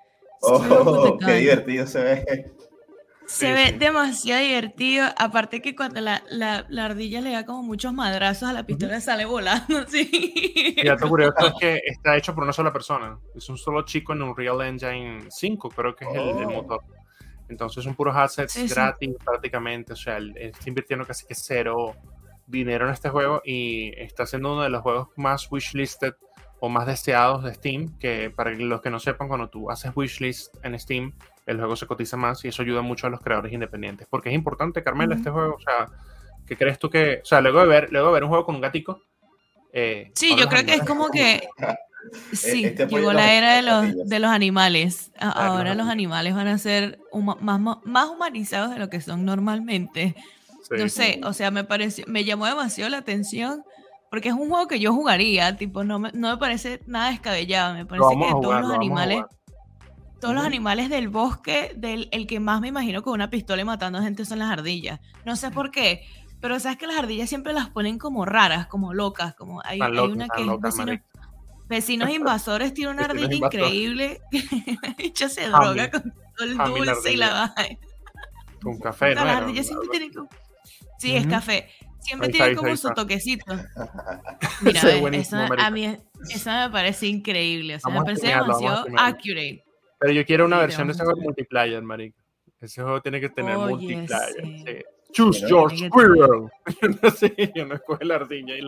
Oh, qué divertido se ve. Se ve demasiado divertido. Aparte que cuando la ardilla le da como muchos madrazos a la pistola, sale volando. Sí. Y dato curioso es que está hecho por una sola persona. Es un solo chico en Unreal Engine 5, creo que es el motor. Entonces son puros assets gratis prácticamente. O sea, está invirtiendo casi que cero dinero en este juego y está siendo uno de los juegos más wishlisted o más deseados de Steam, que para los que no sepan, cuando tú haces wishlist en Steam, el juego se cotiza más y eso ayuda mucho a los creadores independientes. Porque es importante, Carmela, este juego, o sea, ¿qué crees tú que...? O sea, luego de ver un juego con un gatico... sí, yo creo que es como que... Sí, llegó la era de los animales. Ahora los animales van a ser más humanizados de lo que son normalmente. Sí. No sé, o sea, me llamó demasiado la atención porque es un juego que yo jugaría, tipo, no me parece nada descabellado. Me parece que todos los animales del bosque, el que más me imagino con una pistola y matando gente son las ardillas. No sé por qué, pero sabes que las ardillas siempre las ponen como raras, como locas, como hay una que es Vecinos Invasores, tiene una ardilla increíble que se droga con todo el dulce y la vaina. Con café, ¿no? Las ardillas siempre tienen como... Sí, es café. Siempre tienen como su toquecito. Mira, a mí eso me parece increíble. O sea, me parece demasiado accurate. Pero yo quiero una versión de ese juego multiplayer, marica. Ese juego tiene que tener multiplayer. Sí. Choose your squirrel. Yo no escoge la ardilla y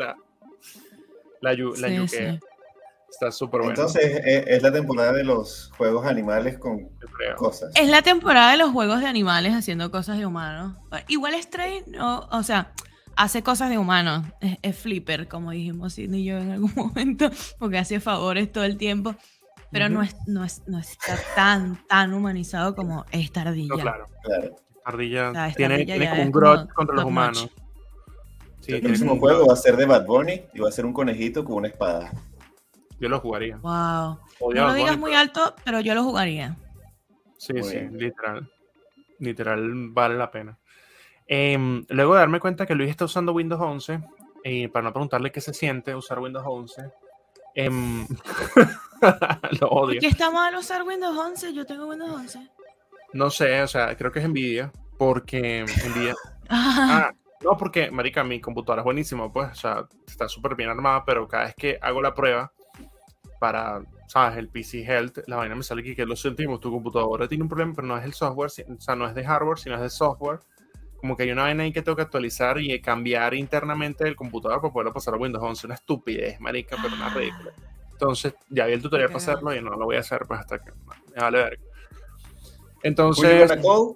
la yuquea. Está súper bueno. Entonces, es la temporada de los juegos animales con cosas. Es la temporada de los juegos de animales haciendo cosas de humanos. Igual Stray, no, o sea, hace cosas de humanos. Es flipper, como dijimos Sidney y yo en algún momento, porque hace favores todo el tiempo. Pero no está tan humanizado como esta ardilla. No, claro. Esta ardilla tiene como un grudge contra los humanos. Sí, el próximo juego va a ser de Bad Bunny y va a ser un conejito con una espada. Yo lo jugaría. Wow. No lo digas muy alto, pero yo lo jugaría. Sí, literal vale la pena. Luego de darme cuenta que Luis está usando Windows 11, para no preguntarle qué se siente usar Windows 11, lo odio. ¿Por qué está mal usar Windows 11? Yo tengo Windows 11. No sé, o sea, creo que es envidia, porque no, porque, marica, mi computadora es buenísima, pues, o sea, está súper bien armada, pero cada vez que hago la prueba para, ¿sabes? El PC Health, la vaina me sale aquí que lo sentimos, tu computadora tiene un problema, pero no es el software, o sea, no es de hardware, sino es de software. Como que hay una vaina ahí que tengo que actualizar y cambiar internamente el computador para poderlo pasar a Windows 11. Una estupidez, marica, pero una ridícula. Entonces, ya vi el tutorial para hacerlo y no lo voy a hacer pues hasta que me vale ver. Entonces...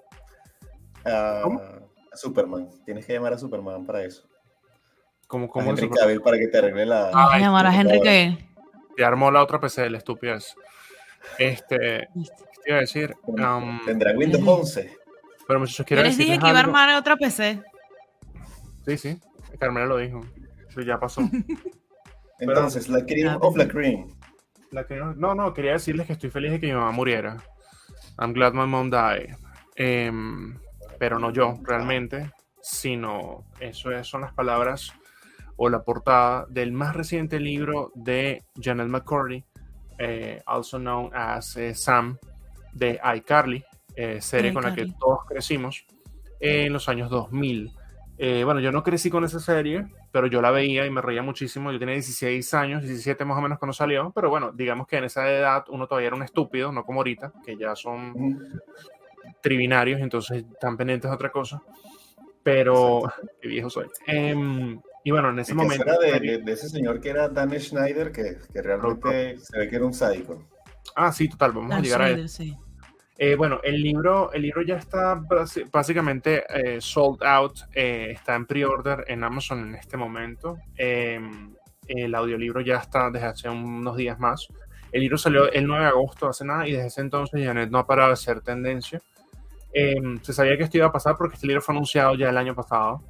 a Superman. Tienes que llamar a Superman para eso. ¿Cómo Henry Cavill para que te arregle la... llamar a Henry Cavill. Ya armó la otra PC, la estupidez. ¿Qué iba a decir? Tendrá Windows 11. Pero muchachos, quiero decir. Les dije que iba a armar otra PC. Sí. Carmela lo dijo. Eso ya pasó. Entonces, ¿la cream of la cream? No, quería decirles que estoy feliz de que mi mamá muriera. I'm glad my mom died. Pero no yo, realmente, sino son las palabras o la portada del más reciente libro de Janet McCurdy, also known as Sam, de iCarly, serie con la que todos crecimos en los años 2000. Bueno, yo no crecí con esa serie, pero yo la veía y me reía muchísimo. Yo tenía 16 años, 17 más o menos cuando salió, pero bueno, digamos que en esa edad uno todavía era un estúpido, no como ahorita, que ya son tribinarios, entonces están pendientes de otra cosa. Pero, qué viejo soy. Y bueno, en ese momento... Era de ese señor que era Dan Schneider, que realmente se ve que era un sádico. Ah, sí, total, vamos a llegar a él. Sí. Bueno, el libro ya está básicamente sold out, está en pre-order en Amazon en este momento. El audiolibro ya está desde hace unos días más. El libro salió el 9 de agosto, hace nada, y desde ese entonces Janet no ha parado de ser tendencia. Se sabía que esto iba a pasar porque este libro fue anunciado ya el año pasado.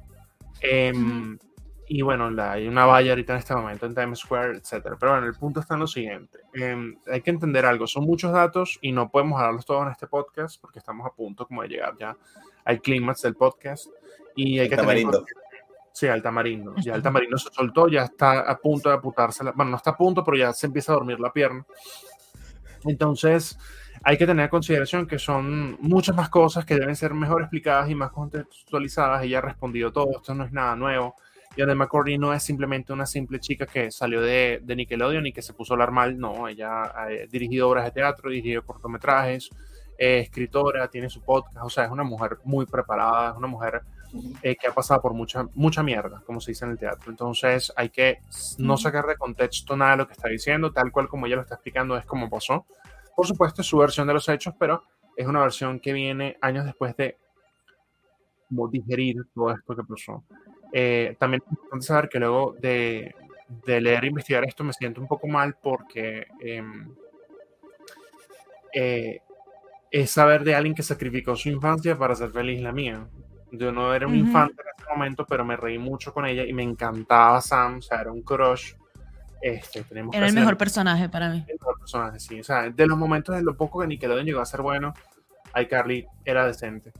Y bueno, hay una valla ahorita en este momento en Times Square, etc. Pero bueno, el punto está en lo siguiente. Hay que entender algo. Son muchos datos y no podemos hablarlos todos en este podcast porque estamos a punto como de llegar ya al clímax del podcast. Y hay que tener Sí, al tamarindo. Ya el tamarindo se soltó, ya está a punto de aputarse. Bueno, no está a punto, pero ya se empieza a dormir la pierna. Entonces, hay que tener en consideración que son muchas más cosas que deben ser mejor explicadas y más contextualizadas. Ella ha respondido todo, esto no es nada nuevo. Janet McCurdy no es simplemente una simple chica que salió de Nickelodeon y que se puso a hablar mal. No, ella ha dirigido obras de teatro, dirigido cortometrajes, escritora, tiene su podcast. O sea, es una mujer muy preparada, es una mujer que ha pasado por mucha mierda, como se dice en el teatro. Entonces hay que no sacar de contexto nada de lo que está diciendo, tal cual como ella lo está explicando, es como pasó. Por supuesto, es su versión de los hechos, pero es una versión que viene años después de digerir todo esto que pasó. También es importante saber que luego de leer e investigar esto me siento un poco mal porque es saber de alguien que sacrificó su infancia para ser feliz la mía. Yo no era un infante en ese momento, pero me reí mucho con ella y me encantaba Sam, o sea, era un crush. Era el mejor personaje para mí. El mejor personaje, sí. O sea, de los momentos de lo poco que Nickelodeon llegó a ser bueno, iCarly era decente.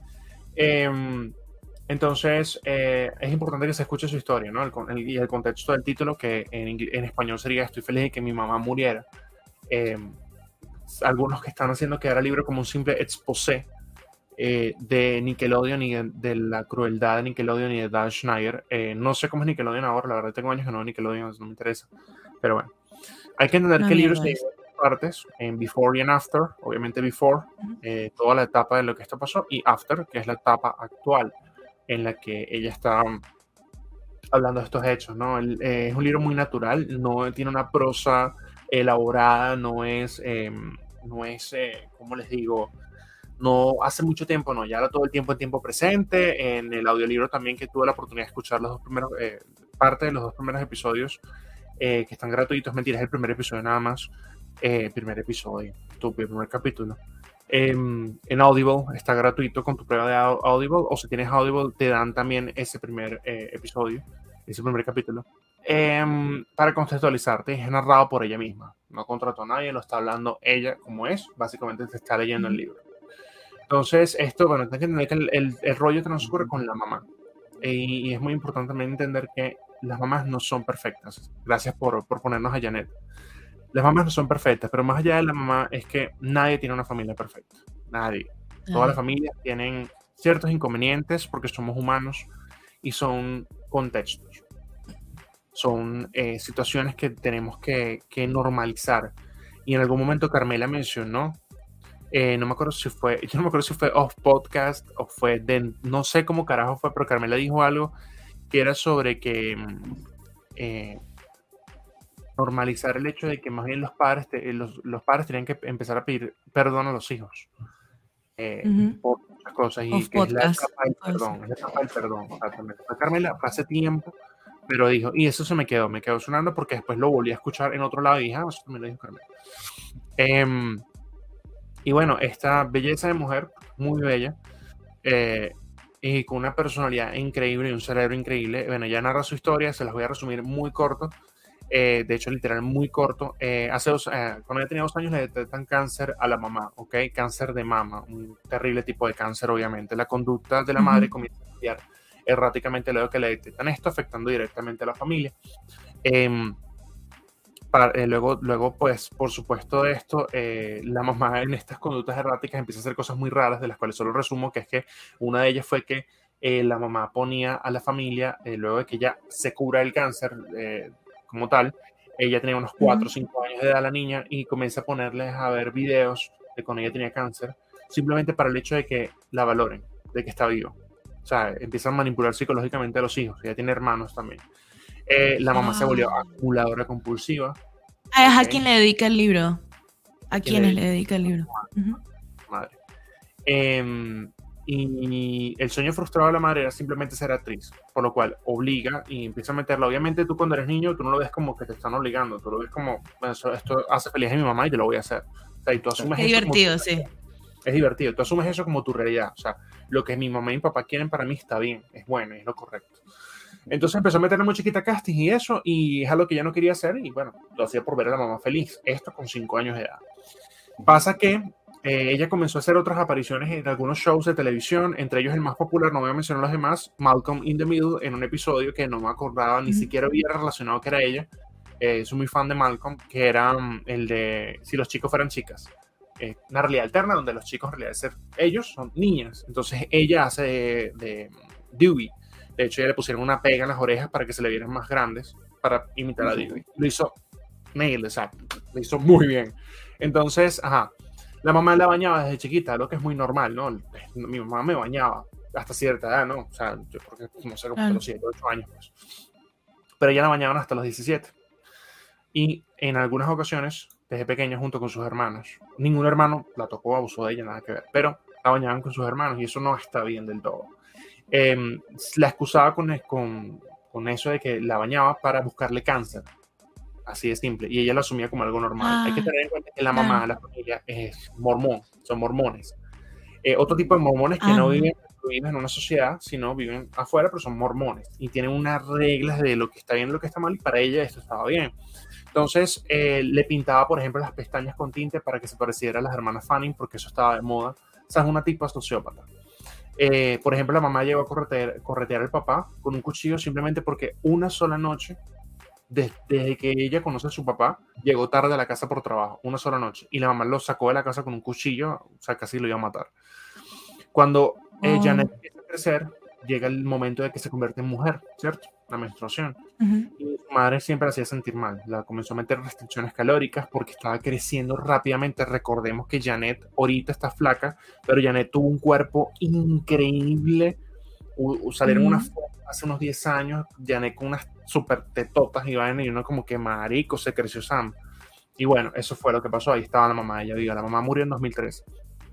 Entonces, es importante que se escuche su historia, ¿no? Y el contexto del título, que en español sería Estoy feliz de que mi mamá muriera. Algunos que están haciendo quedar el libro como un simple exposé de Nickelodeon y de la crueldad de Nickelodeon y de Dan Schneider. No sé cómo es Nickelodeon ahora, la verdad tengo años que no veo Nickelodeon, no me interesa. Pero bueno, hay que entender que el libro se divide en dos partes, en Before y en After. Obviamente Before, toda la etapa de lo que esto pasó, y After, que es la etapa actual en la que ella está hablando de estos hechos, ¿no? Es un libro muy natural, no tiene una prosa elaborada, no es, ¿cómo les digo? No hace mucho tiempo, no, ya era todo el tiempo en tiempo presente. En el audiolibro también, que tuve la oportunidad de escuchar los dos primeros, parte de los dos primeros episodios, que están gratuitos. Mentira, es el primer episodio nada más. Primer capítulo. En Audible está gratuito con tu prueba de Audible, o si tienes Audible te dan también ese primer episodio, ese primer capítulo, para contextualizarte. Es narrado por ella misma, no contrató a nadie, lo está hablando ella como es, básicamente te está leyendo el libro. Entonces esto, bueno, tienes que entender que el rollo transcurre con la mamá, y es muy importante también entender que las mamás no son perfectas. Gracias por ponernos a Janet. Las mamás no son perfectas, pero más allá de la mamá es que nadie tiene una familia perfecta. Nadie. Todas las familias tienen ciertos inconvenientes porque somos humanos y son contextos. Son situaciones que tenemos que normalizar. Y en algún momento Carmela mencionó, no me acuerdo si fue off podcast o fue de, no sé cómo carajo fue, pero Carmela dijo algo que era sobre que normalizar el hecho de que más bien los padres tenían que empezar a pedir perdón a los hijos por muchas cosas, y que es la etapa del perdón, exactamente. Carmela hace tiempo, pero dijo, y eso se me quedó sonando porque después lo volví a escuchar en otro lado y dije, eso también lo dijo Carmela. Y bueno, esta belleza de mujer, muy bella, y con una personalidad increíble y un cerebro increíble. Bueno, ella narra su historia, se las voy a resumir muy corto. De hecho, literal, muy corto. Cuando ella tenía 2 años le detectan cáncer a la mamá, ¿ok? Cáncer de mama, un terrible tipo de cáncer, obviamente. La conducta de la madre comienza a cambiar erráticamente luego que le detectan esto, afectando directamente a la familia. Luego, pues, por supuesto de esto, la mamá en estas conductas erráticas empieza a hacer cosas muy raras, de las cuales solo resumo, que es que una de ellas fue que la mamá ponía a la familia, luego de que ella se cura el cáncer, como tal, ella tenía unos 4 o 5 años de edad, la niña, y comienza a ponerles a ver videos de cuando ella tenía cáncer, simplemente para el hecho de que la valoren, de que está viva. O sea, empiezan a manipular psicológicamente a los hijos. Ella tiene hermanos también. La mamá se volvió acumuladora compulsiva. ¿Es a quién le dedica el libro? ¿A quiénes le dedica el libro? Madre. Y el sueño frustrado de la madre era simplemente ser actriz, por lo cual obliga y empieza a meterla. Obviamente tú cuando eres niño, tú no lo ves como que te están obligando, tú lo ves como, esto hace feliz a mi mamá y te lo voy a hacer. O sea, y tú asumes es divertido, sí. Es divertido, tú asumes eso como tu realidad. O sea, lo que mi mamá y mi papá quieren para mí está bien, es bueno, es lo correcto. Entonces empezó a meterle muy chiquita casting y eso, y es algo que ya no quería hacer, y bueno, lo hacía por ver a la mamá feliz. Esto con 5 años de edad. Pasa que ella comenzó a hacer otras apariciones en algunos shows de televisión, entre ellos el más popular, no voy a mencionar los demás, Malcolm in the Middle, en un episodio que no me acordaba, ni siquiera había relacionado que era ella. Soy muy fan de Malcolm, que era el de Si los chicos fueran chicas. Una realidad alterna donde los chicos en realidad ellos son niñas. Entonces ella hace de Dewey. De hecho, ella le pusieron una pega en las orejas para que se le vieran más grandes, para imitar a Dewey. Lo hizo nail, exacto. Lo hizo muy bien. Entonces, la mamá la bañaba desde chiquita, lo que es muy normal, ¿no? Mi mamá me bañaba hasta cierta edad, ¿no? O sea, yo creo que no sé, como los 7, 8 años, pues. Pero ella la bañaban hasta los 17. Y en algunas ocasiones, desde pequeña, junto con sus hermanos. Ningún hermano la tocó, abusó de ella, nada que ver. Pero la bañaban con sus hermanos y eso no está bien del todo. La excusaba con eso de que la bañaba para buscarle cáncer. Así de simple. Y ella lo asumía como algo normal. Hay que tener en cuenta que la mamá, la familia, es mormón. Son mormones. Otro tipo de mormones que no viven en una sociedad, sino viven afuera, pero son mormones. Y tienen unas reglas de lo que está bien y lo que está mal. Y para ella esto estaba bien. Entonces, le pintaba, por ejemplo, las pestañas con tinte para que se pareciera a las hermanas Fanning, porque eso estaba de moda. O sea, es una tipa sociópata. Por ejemplo, la mamá llegó a corretear al papá con un cuchillo simplemente porque una sola noche, desde que ella conoce a su papá, llegó tarde a la casa por trabajo, una sola noche. Y la mamá lo sacó de la casa con un cuchillo, o sea, casi lo iba a matar. Cuando Janet empieza a crecer, llega el momento de que se convierte en mujer, ¿cierto? La menstruación. Y su madre siempre la hacía sentir mal. La comenzó a meter restricciones calóricas porque estaba creciendo rápidamente. Recordemos que Janet ahorita está flaca, pero Janet tuvo un cuerpo increíble. Salieron unas fotos hace unos 10 años, Janet con unas super tetotas y uno como que marico, se creció Sam. Y bueno, eso fue lo que pasó. Ahí estaba la mamá, ella viva. La mamá murió en 2013.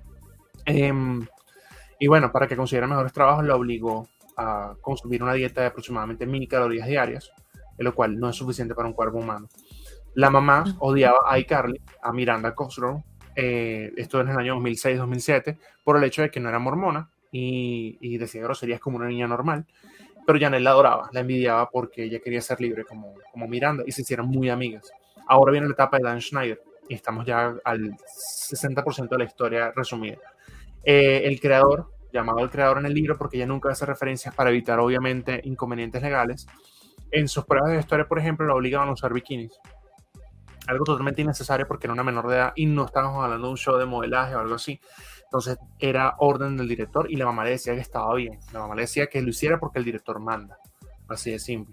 Y bueno, para que consiguiera mejores trabajos, la obligó a consumir una dieta de aproximadamente 1000 calorías diarias, lo cual no es suficiente para un cuerpo humano. La mamá odiaba a iCarly, a Miranda Cosgrove, esto en el año 2006-2007, por el hecho de que no era mormona y decía groserías como una niña normal, pero Janet la adoraba, la envidiaba porque ella quería ser libre como Miranda y se hicieron muy amigas. Ahora viene la etapa de Dan Schneider y estamos ya al 60% de la historia resumida. El creador, llamado el creador en el libro porque ella nunca hace referencias para evitar obviamente inconvenientes legales, en sus pruebas de historia, por ejemplo, la obligaban a usar bikinis. Algo totalmente innecesario porque era una menor de edad y no estábamos hablando de un show de modelaje o algo así. Entonces era orden del director y la mamá le decía que estaba bien. La mamá le decía que lo hiciera porque el director manda. Así de simple.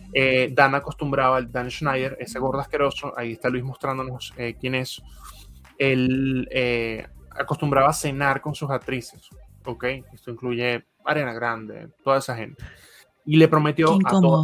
Dan Schneider, ese gordo asqueroso, ahí está Luis mostrándonos quién es. Él acostumbraba a cenar con sus actrices. ¿Ok? Esto incluye Ariana Grande, toda esa gente. Y le prometió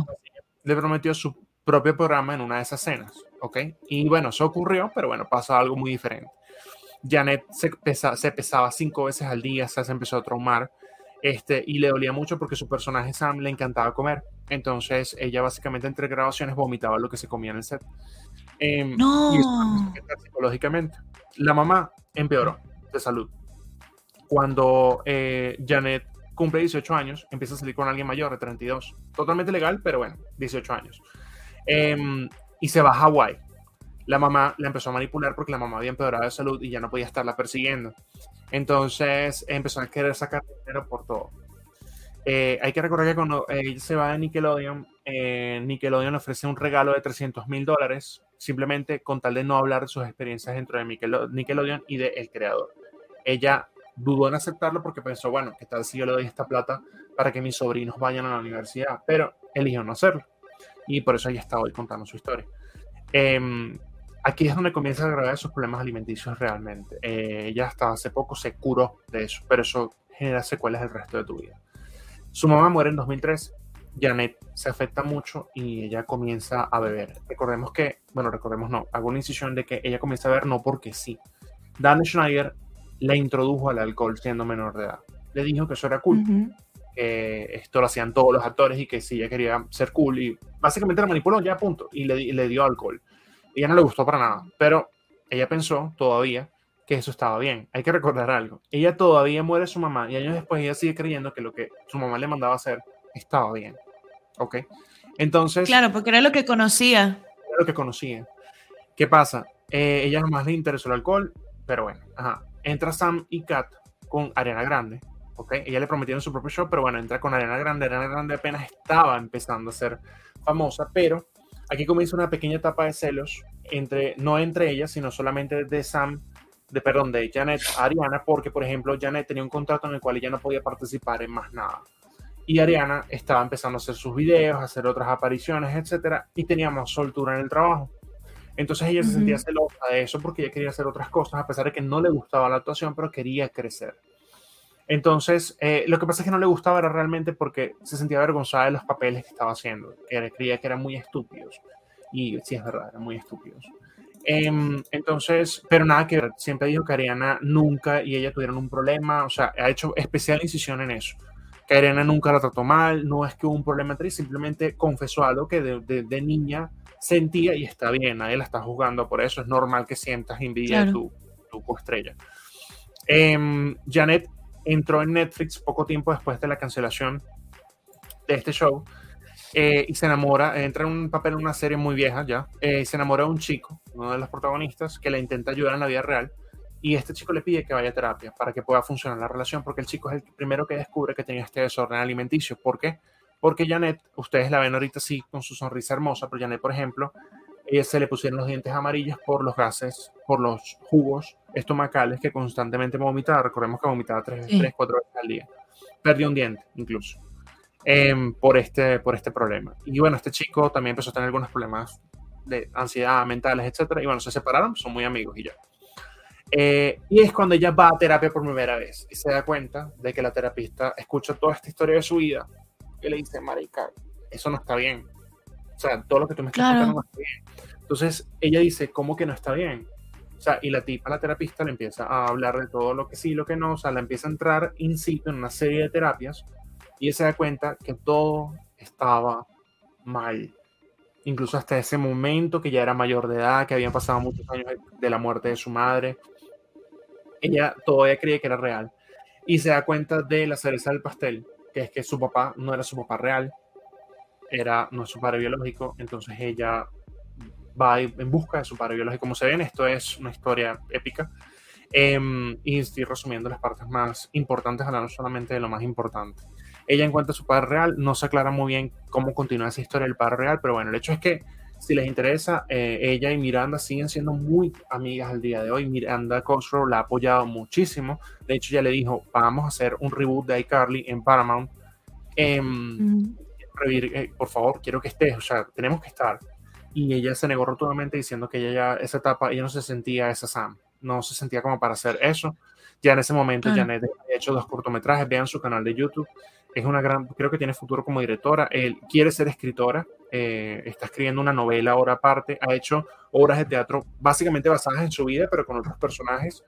su propio programa en una de esas cenas, ¿ok? Y bueno, eso ocurrió, pero bueno, pasa algo muy diferente. Janet se pesaba 5 veces al día, se empezó a traumar, y le dolía mucho porque su personaje Sam le encantaba comer. Entonces ella básicamente entre grabaciones vomitaba lo que se comía en el set. No. Y eso afectaba psicológicamente. La mamá empeoró de salud. Cuando Janet cumple 18 años, empieza a salir con alguien mayor de 32. Totalmente legal, pero bueno, 18 años. Y se va a Hawái. La mamá la empezó a manipular porque la mamá había empeorado de salud y ya no podía estarla persiguiendo. Entonces empezó a querer sacar dinero por todo. Hay que recordar que cuando ella se va de Nickelodeon, Nickelodeon le ofrece un regalo de $300,000 simplemente con tal de no hablar de sus experiencias dentro de Nickelodeon y del creador. Ella dudó en aceptarlo porque pensó, bueno, ¿qué tal si yo le doy esta plata para que mis sobrinos vayan a la universidad? Pero eligió no hacerlo. Y por eso ella está hoy contando su historia. Aquí es donde comienza a agravar sus problemas alimenticios realmente. Ella hasta hace poco se curó de eso, pero eso genera secuelas el resto de tu vida. Su mamá muere en 2003. Janet se afecta mucho y ella comienza a beber. Recordemos no, hago una incisión de que ella comienza a beber no porque sí. Dan Schneider la introdujo al alcohol siendo menor de edad. Le dijo que eso era cool, que esto lo hacían todos los actores y que si ella quería ser cool y básicamente la manipuló ya, punto, y le dio alcohol. Y ella no le gustó para nada, pero ella pensó todavía que eso estaba bien. Hay que recordar algo. Ella todavía muere su mamá y años después ella sigue creyendo que lo que su mamá le mandaba hacer estaba bien. ¿Ok? Entonces... Claro, porque era lo que conocía. Era lo que conocía. ¿Qué pasa? Ella jamás le interesó el alcohol, pero bueno, entra Sam y Kat con Ariana Grande, ¿ok? Ella le prometieron su propio show, pero bueno, entra con Ariana Grande. Ariana Grande apenas estaba empezando a ser famosa, pero aquí comienza una pequeña etapa de celos, no entre ellas, sino solamente de Janet a Ariana, porque, por ejemplo, Janet tenía un contrato en el cual ella no podía participar en más nada. Y Ariana estaba empezando a hacer sus videos, a hacer otras apariciones, etcétera, y tenía más soltura en el trabajo. Entonces ella se sentía celosa de eso porque ella quería hacer otras cosas, a pesar de que no le gustaba la actuación, pero quería crecer. Entonces, lo que pasa es que no le gustaba era realmente porque se sentía avergonzada de los papeles que estaba haciendo, que creía que eran muy estúpidos. Y sí, es verdad, eran muy estúpidos. Entonces, pero nada que ver, siempre dijo que Ariana nunca y ella tuvieron un problema, o sea, ha hecho especial incisión en eso. Que Ariana nunca la trató mal, no es que hubo un problema entre ellos, simplemente confesó algo que de niña sentía y está bien, nadie la está juzgando por eso, es normal que sientas envidia de tu coestrella. Janet entró en Netflix poco tiempo después de la cancelación de este show y se enamora, entra en un papel en una serie muy vieja ya, se enamora de un chico, uno de los protagonistas, que la intenta ayudar en la vida real. Y este chico le pide que vaya a terapia para que pueda funcionar la relación, porque el chico es el primero que descubre que tenía este desorden alimenticio. ¿Por qué? Porque Janet, ustedes la ven ahorita así con su sonrisa hermosa, pero Janet, por ejemplo, se le pusieron los dientes amarillos por los gases, por los jugos estomacales que constantemente vomitaba. Recordemos que vomitaba 3, 4 veces al día. Perdió un diente, incluso, por este problema. Y bueno, este chico también empezó a tener algunos problemas de ansiedad, mentales, etcétera. Y bueno, se separaron, son muy amigos y ya. Y es cuando ella va a terapia por primera vez y se da cuenta de que la terapista escucha toda esta historia de su vida y le dice, marica, eso no está bien, o sea, todo lo que tú me estás contando no está bien. Entonces ella dice, ¿cómo que no está bien? O sea, y la terapista le empieza a hablar de todo lo que sí, lo que no, o sea, la empieza a entrar in situ en una serie de terapias y ella se da cuenta que todo estaba mal. Incluso hasta ese momento que ya era mayor de edad, que habían pasado muchos años de la muerte de su madre, ella todavía creía que era real. Y se da cuenta de la cereza del pastel, que es que su papá no era su papá real, no es su padre biológico. Entonces ella va en busca de su padre biológico. Como se ven, esto es una historia épica. Y estoy resumiendo las partes más importantes, hablando solamente de lo más importante. Ella encuentra a su padre real, no se aclara muy bien cómo continúa esa historia del padre real, pero bueno, el hecho es que si les interesa, ella y Miranda siguen siendo muy amigas al día de hoy. Miranda Cosgrove la ha apoyado muchísimo. De hecho, ya le dijo, vamos a hacer un reboot de iCarly en Paramount. Por favor, quiero que estés, o sea, tenemos que estar. Y ella se negó rotundamente diciendo que ella ya, esa etapa, ella no se sentía esa Sam, no se sentía como para hacer eso. Ya en ese momento, Janet ha hecho 2 cortometrajes, vean su canal de YouTube. Es una creo que tiene futuro como directora. Él quiere ser escritora, está escribiendo una novela ahora aparte, ha hecho obras de teatro básicamente basadas en su vida, pero con otros personajes.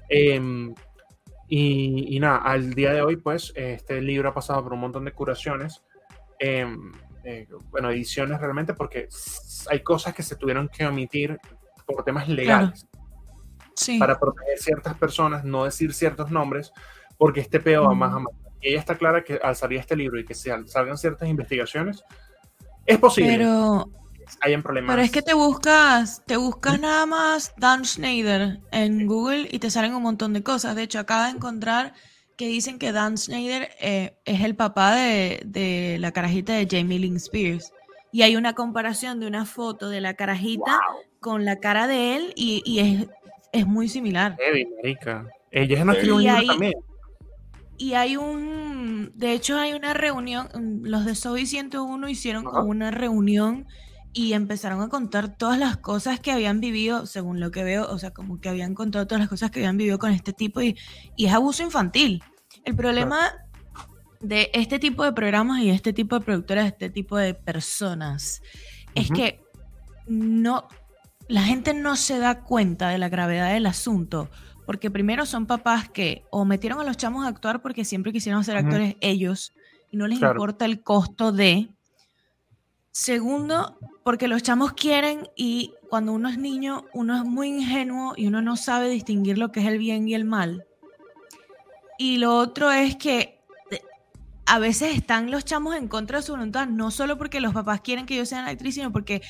Y nada, al día de hoy, pues, este libro ha pasado por un montón de curaciones, bueno, ediciones realmente, porque hay cosas que se tuvieron que omitir por temas legales. Sí. Para proteger ciertas personas, no decir ciertos nombres, porque este peo va más a más. Y ella está clara que al salir este libro y que salgan ciertas investigaciones, es posible que hayan problemas. Pero es que te buscas nada más Dan Schneider en Google y te salen un montón de cosas. De hecho, acabo de encontrar que dicen que Dan Schneider es el papá de la carajita de Jamie Lynn Spears. Y hay una comparación de una foto de la carajita con la cara de él y es muy similar. Marica. Ella es una escritora también. Y de hecho hay una reunión, los de Zoey 101 hicieron como una reunión y empezaron a contar todas las cosas que habían vivido, según lo que veo, o sea, como que habían contado todas las cosas que habían vivido con este tipo y es abuso infantil. El problema de este tipo de programas y este tipo de productoras, este tipo de personas, es que la gente no se da cuenta de la gravedad del asunto. Porque primero son papás que o metieron a los chamos a actuar porque siempre quisieron ser actores ellos y no les importa el costo de. Segundo, porque los chamos quieren y cuando uno es niño, uno es muy ingenuo y uno no sabe distinguir lo que es el bien y el mal. Y lo otro es que a veces están los chamos en contra de su voluntad, no solo porque los papás quieren que ellos sean actriz, sino porque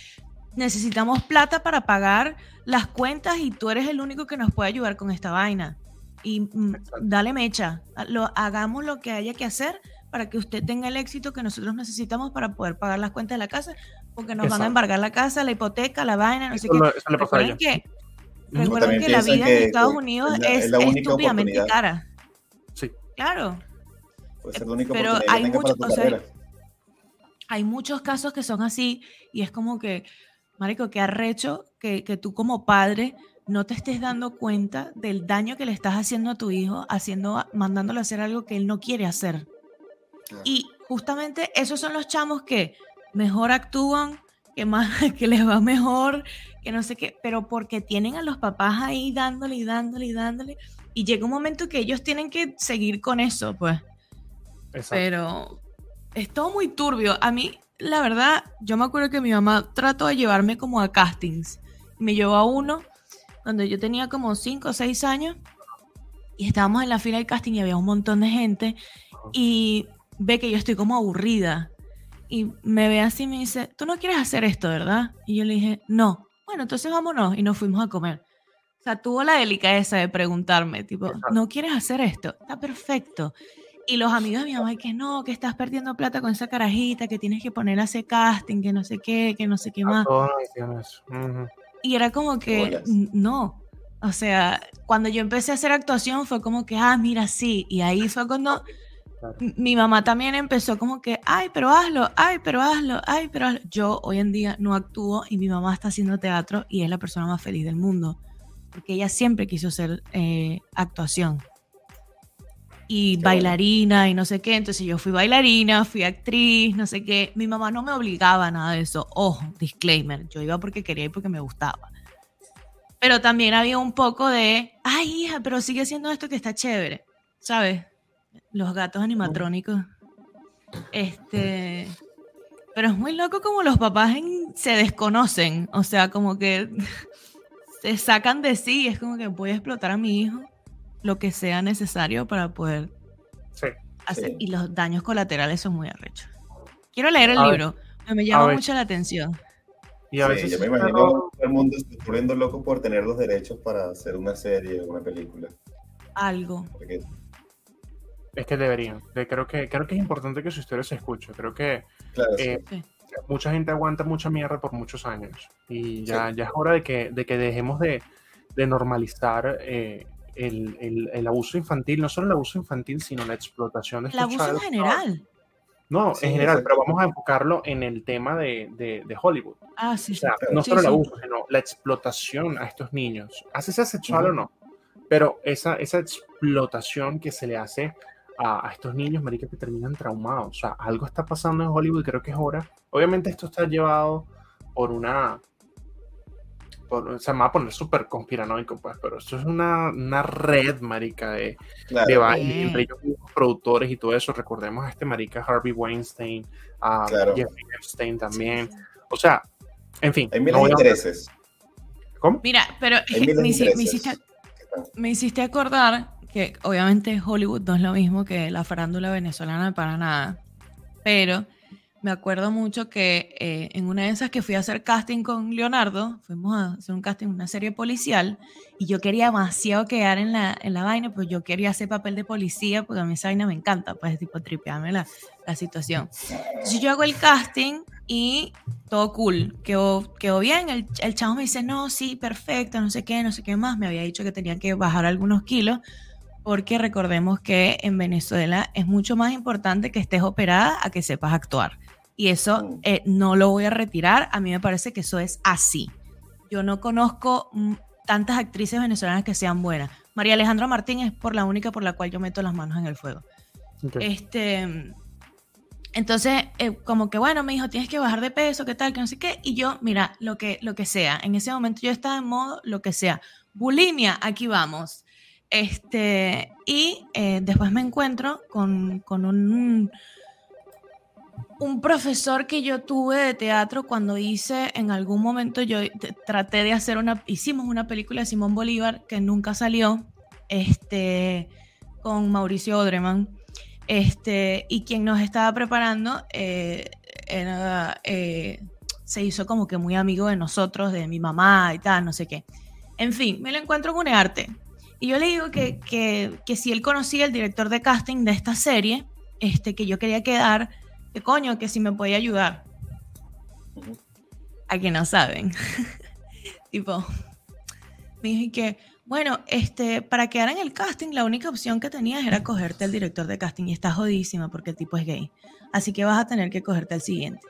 necesitamos plata para pagar las cuentas y tú eres el único que nos puede ayudar con esta vaina. y dale mecha. Hagamos lo que haya que hacer para que usted tenga el éxito que nosotros necesitamos para poder pagar las cuentas de la casa, porque nos van a embargar la casa, la hipoteca, la vaina, no sé qué. Recuerden que la vida en Estados Unidos es estúpidamente cara. Sí. Claro. Puede ser la única Pero oportunidad que tenga para tu carrera. Hay muchos casos que son así y es como que, marico, qué arrecho que tú como padre no te estés dando cuenta del daño que le estás haciendo a tu hijo, mandándolo a hacer algo que él no quiere hacer. Y justamente esos son los chamos que mejor actúan, que les va mejor, que no sé qué, pero porque tienen a los papás ahí dándole y dándole y dándole, y llega un momento que ellos tienen que seguir con eso, pues. Exacto. Pero es todo muy turbio. A mí, la verdad, yo me acuerdo que mi mamá trató de llevarme como a castings. Me llevó a uno donde yo tenía como 5 o 6 años y estábamos en la fila del casting y había un montón de gente y ve que yo estoy como aburrida y me ve así y me dice, tú no quieres hacer esto, ¿verdad? Y yo le dije, no. Bueno, entonces vámonos, y nos fuimos a comer. O sea, tuvo la delicadeza de preguntarme, tipo, ¿no quieres hacer esto? Está perfecto. Y los amigos de mi mamá, que no, que estás perdiendo plata con esa carajita, que tienes que poner a ese casting, que no sé qué más. Y era como que, no. O sea, cuando yo empecé a hacer actuación fue como que, mira, sí. Y ahí fue cuando mi mamá también empezó como que, ay, pero hazlo. Yo hoy en día no actúo y mi mamá está haciendo teatro y es la persona más feliz del mundo. Porque ella siempre quiso hacer actuación. Y bailarina y no sé qué. Entonces yo fui bailarina, fui actriz, no sé qué. Mi mamá no me obligaba a nada de eso. Ojo, disclaimer. Yo iba porque quería y porque me gustaba. Pero también había un poco de, ay, hija, pero sigue haciendo esto que está chévere. ¿Sabes? Los gatos animatrónicos. Pero es muy loco como los papás se desconocen. O sea, como que se sacan de sí. Es como que voy a explotar a mi hijo lo que sea necesario para poder hacer. Sí. Y los daños colaterales son muy arrechos. Quiero leer el libro, me llama mucho la atención. Y a veces yo me imagino que todo el mundo se está volviendo loco por tener los derechos para hacer una serie o una película. Algo. Porque es que deberían. Creo que es importante que su historia se escuche. Creo que mucha gente aguanta mucha mierda por muchos años. Y ya es hora de que dejemos de normalizar el abuso infantil, no solo el abuso infantil, sino la explotación de estos chavos. El abuso en general. No, en general, pero vamos a enfocarlo en el tema de Hollywood. Sí. O sea, no solo el abuso, sino la explotación a estos niños. Así sea sexual o no, pero esa explotación que se le hace a estos niños, marica, que terminan traumados. O sea, algo está pasando en Hollywood y creo que es hora. Obviamente esto está llevado por se me va a poner súper conspiranoico, pues, pero esto es una red, marica, de baile, entre ellos mismos productores y todo eso. Recordemos a este marica Harvey Weinstein, a Jeffrey Epstein también. O sea, en fin. Hay miles de intereses. ¿Cómo? Mira, pero me hiciste acordar que obviamente Hollywood no es lo mismo que la farándula venezolana para nada, pero me acuerdo mucho que en una de esas que fui a hacer casting con Leonardo, fuimos a hacer un casting en una serie policial y yo quería demasiado quedar en la vaina, pues yo quería hacer papel de policía porque a mí esa vaina me encanta, pues tipo tripearme la situación. Entonces yo hago el casting y todo cool, quedó bien, el chavo me dice, no, sí, perfecto, no sé qué más, me había dicho que tenía que bajar algunos kilos, porque recordemos que en Venezuela es mucho más importante que estés operada a que sepas actuar. Y eso no lo voy a retirar. A mí me parece que eso es así. Yo no conozco tantas actrices venezolanas que sean buenas. María Alejandra Martín es la única por la cual yo meto las manos en el fuego. Okay. Entonces, como que bueno, me dijo, tienes que bajar de peso, qué tal, que no sé qué. Y yo, mira, lo que sea. En ese momento yo estaba en modo lo que sea. Bulimia, aquí vamos. Y después me encuentro con un profesor que yo tuve de teatro cuando en algún momento yo traté de hacer hicimos una película de Simón Bolívar que nunca salió, con Mauricio Odreman, y quien nos estaba preparando se hizo como que muy amigo de nosotros, de mi mamá y tal, no sé qué. En fin, me lo encuentro en UNEARTE. Y yo le digo que si él conocía el director de casting de esta serie, que yo quería quedar, que coño, que si me podía ayudar. A que no saben. Tipo, me dije que, bueno, para quedar en el casting, la única opción que tenías era cogerte al director de casting y está jodísima porque el tipo es gay. Así que vas a tener que cogerte al siguiente.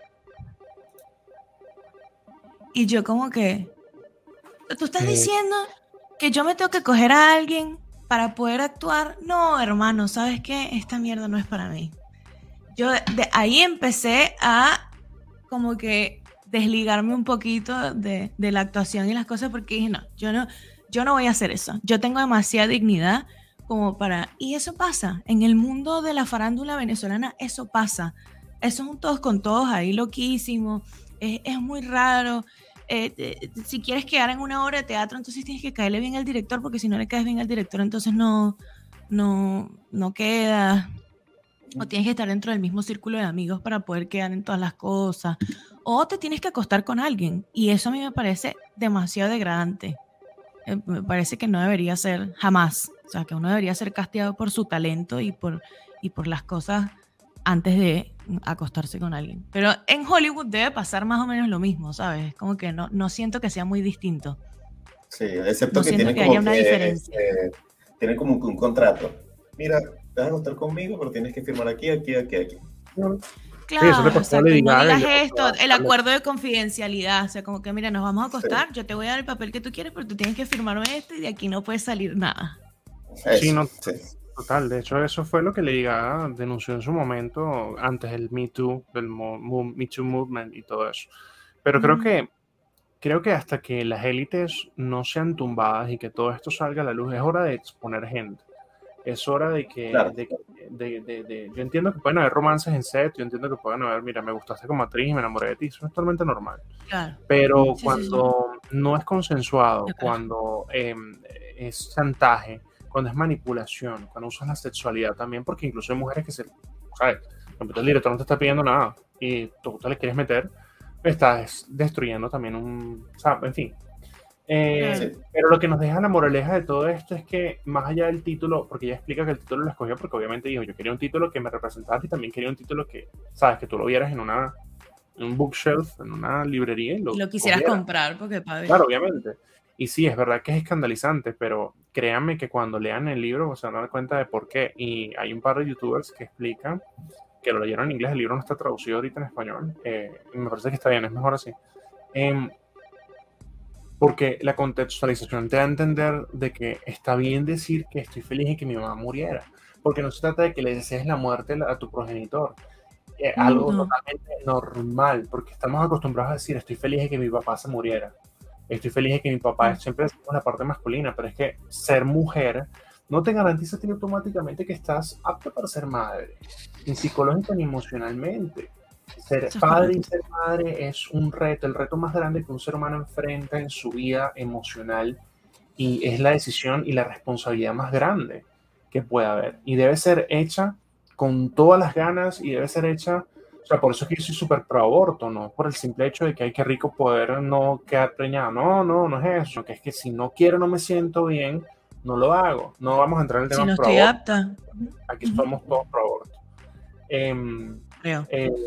Y yo como que, ¿tú estás diciendo que yo me tengo que coger a alguien para poder actuar? No, hermano, ¿sabes qué? Esta mierda no es para mí. Yo de ahí empecé a como que desligarme un poquito de la actuación y las cosas porque dije, no, yo no voy a hacer eso. Yo tengo demasiada dignidad como para... Y eso pasa. En el mundo de la farándula venezolana, eso pasa. Eso es un todos con todos ahí loquísimo. Es muy raro. Si quieres quedar en una obra de teatro, entonces tienes que caerle bien al director, porque si no le caes bien al director, entonces no queda. O tienes que estar dentro del mismo círculo de amigos para poder quedar en todas las cosas. O te tienes que acostar con alguien. Y eso a mí me parece demasiado degradante. Me parece que no debería ser jamás. O sea, que uno debería ser casteado por su talento y por las cosas antes de acostarse con alguien. Pero en Hollywood debe pasar más o menos lo mismo, ¿sabes? Como que no siento que sea muy distinto. Sí, excepto no que siento tienen que como haya una diferencia. Tienen como un contrato. Mira, vas a acostar conmigo, pero tienes que firmar aquí. Claro, eso le pasó a exacto. Lady Y no Gaga, digas esto, el acuerdo de confidencialidad. O sea, como que, mira, nos vamos a acostar, yo te voy a dar el papel que tú quieres, pero tú tienes que firmarme esto y de aquí no puede salir nada. Sí, total. De hecho, eso fue lo que Lady Gaga denunció en su momento antes del Me Too, del Me Too Movement y todo eso. Pero creo que hasta que las élites no sean tumbadas y que todo esto salga a la luz, es hora de exponer gente. Es hora de que... Claro. Yo entiendo que pueden haber romances en set, yo entiendo que pueden haber, mira, me gustaste como actriz y me enamoré de ti, eso es totalmente normal. Claro. Pero Sí, cuando no es consensuado, cuando es chantaje, cuando es manipulación, cuando usas la sexualidad también, porque incluso hay mujeres que ¿sabes? El director no te está pidiendo nada y tú te le quieres meter, estás destruyendo también en fin. Pero lo que nos deja la moraleja de todo esto es que más allá del título, porque ella explica que el título lo escogió porque obviamente dijo, yo quería un título que me representara y también quería un título que, sabes, que tú lo vieras en un bookshelf, en una librería y lo quisieras comprar porque padre. Claro, obviamente. Y sí, es verdad que es escandalizante, pero créanme que cuando lean el libro se van a dar cuenta de por qué. Y hay un par de youtubers que explican que lo leyeron en inglés, el libro no está traducido ahorita en español. Y me parece que está bien, es mejor así. Porque la contextualización te da a entender de que está bien decir que estoy feliz de que mi mamá muriera. Porque no se trata de que le desees la muerte a tu progenitor. Algo totalmente normal, porque estamos acostumbrados a decir estoy feliz de que mi papá se muriera. Estoy feliz de que mi papá, siempre decimos la parte masculina, pero es que ser mujer no te garantiza a ti automáticamente que estás apta para ser madre, ni psicológica ni emocionalmente. Ser padre y ser madre es un reto, el reto más grande que un ser humano enfrenta en su vida emocional y es la decisión y la responsabilidad más grande que puede haber. Y debe ser hecha con todas las ganas y debe ser hecha, o sea, por eso es que yo soy súper pro aborto, no por el simple hecho de que hay que rico poder no quedar preñado, no es eso, que es que si no quiero, no me siento bien, no lo hago, no vamos a entrar en el tema si no pro estoy aborto. apta. Aquí somos todos pro aborto. Creo.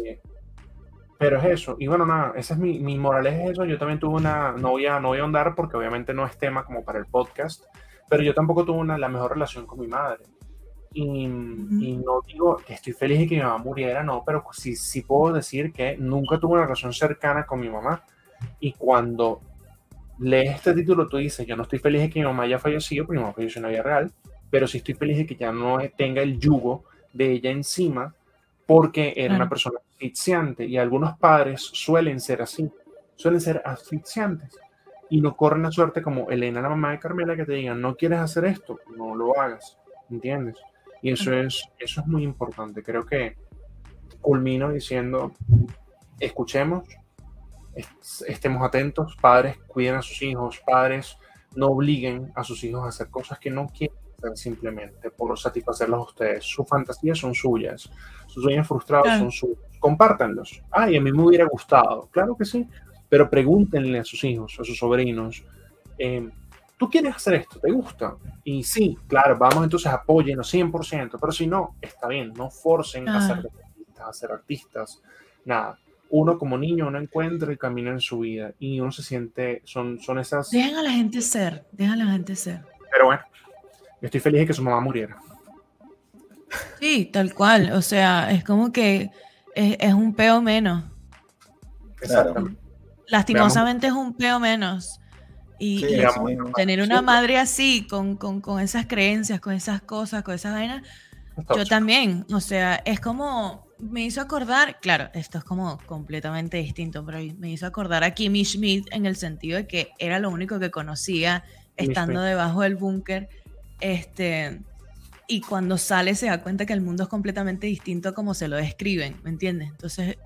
Pero es eso, y bueno, nada, esa es mi moraleja, es eso. Yo también tuve no voy a ahondar porque obviamente no es tema como para el podcast, pero yo tampoco tuve la mejor relación con mi madre. Y no digo que estoy feliz de que mi mamá muriera, no, pero sí puedo decir que nunca tuve una relación cercana con mi mamá. Y cuando lees este título, tú dices, yo no estoy feliz de que mi mamá haya fallecido, porque mi mamá falleció en la vida real, pero sí estoy feliz de que ya no tenga el yugo de ella encima, porque era una persona asfixiante. Y algunos padres suelen ser así, suelen ser asfixiantes. Y no corren la suerte como Elena, la mamá de Carmela, que te digan, no quieres hacer esto, no lo hagas, ¿entiendes? Y eso es muy importante. Creo que culmino diciendo, escuchemos, estemos atentos, padres cuiden a sus hijos, padres no obliguen a sus hijos a hacer cosas que no quieren hacer simplemente por satisfacerlos a ustedes. Sus fantasías son suyas, sus sueños frustrados son suyos. Compártanlos. Ay, a mí me hubiera gustado. Claro que sí, pero pregúntenle a sus hijos, a sus sobrinos, tú quieres hacer esto, ¿te gusta? Y sí, claro, vamos entonces, apóyenlo 100%, pero si no, está bien, no forcen a ser deportistas, a ser artistas, nada. Uno como niño, uno encuentra y camina en su vida y uno se siente, son esas... Dejen a la gente ser, dejen a la gente ser. Pero bueno, yo estoy feliz de que su mamá muriera. Sí, tal cual, o sea, es como que es un peo menos. Exactamente. Lastimosamente es un peo menos. Y, Sí, y tener una madre así, con esas creencias, con esas cosas, con esas vainas, yo también, o sea, es como, me hizo acordar, claro, esto es como completamente distinto, pero me hizo acordar a Kimmy Schmidt en el sentido de que era lo único que conocía estando debajo del búnker, y cuando sale se da cuenta que el mundo es completamente distinto a como se lo describen, ¿me entiendes? Entonces,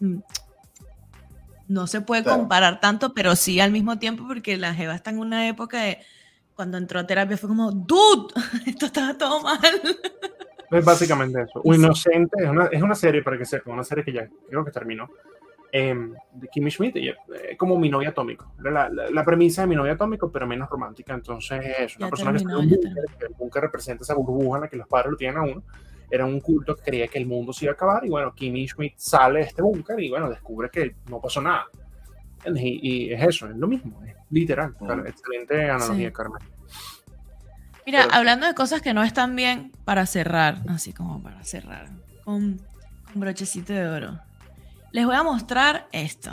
no se puede comparar tanto, pero sí al mismo tiempo, porque la jeva está en una época de, cuando entró a terapia fue como, ¡dude! Esto estaba todo mal. Es básicamente eso. Inocente es una serie, para que sepa, una serie que ya creo que terminó, de Kimmy Schmidt, como Mi novia atómico. La premisa de Mi novia atómico, pero menos romántica. Entonces es una persona que está en un búnker, que el búnker representa esa burbuja en la que los padres lo tienen a uno. Era un culto que creía que el mundo se iba a acabar y bueno, Kimmy Schmidt sale de este búnker y bueno, descubre que no pasó nada. Y es eso, es lo mismo, es literal. Excelente analogía, Carmen. Mira, hablando de cosas que no están bien, para cerrar, así como para cerrar, con brochecito de oro, les voy a mostrar esto.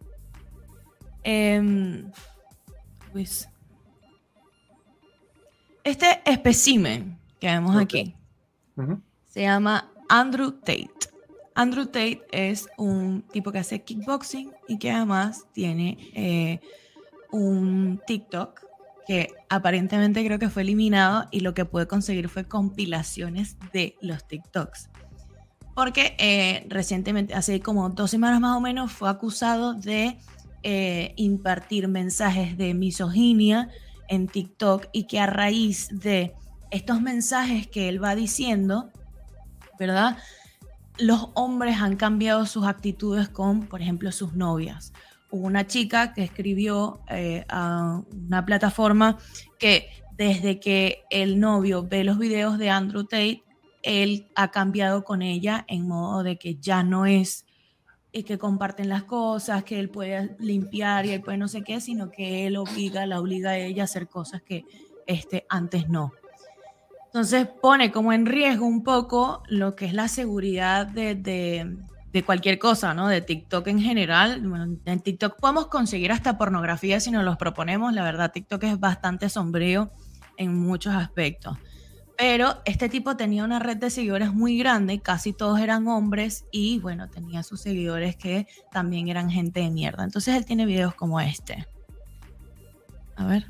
Este espécimen que vemos aquí se llama Andrew Tate. Andrew Tate es un tipo que hace kickboxing y que además tiene un TikTok que aparentemente creo que fue eliminado y lo que pude conseguir fue compilaciones de los TikToks. Porque recientemente, hace como 2 semanas más o menos, fue acusado de impartir mensajes de misoginia en TikTok y que a raíz de estos mensajes que él va diciendo, ¿verdad?, los hombres han cambiado sus actitudes con, por ejemplo, sus novias. Hubo una chica que escribió a una plataforma que desde que el novio ve los videos de Andrew Tate, él ha cambiado con ella en modo de que ya no es que comparten las cosas, que él puede limpiar y él puede no sé qué, sino que él la obliga a ella a hacer cosas que antes no. Entonces pone como en riesgo un poco lo que es la seguridad de cualquier cosa, ¿no? De TikTok en general. Bueno, en TikTok podemos conseguir hasta pornografía si nos los proponemos. La verdad, TikTok es bastante sombrío en muchos aspectos. Pero este tipo tenía una red de seguidores muy grande, casi todos eran hombres y, bueno, tenía sus seguidores que también eran gente de mierda. Entonces él tiene videos como este. A ver.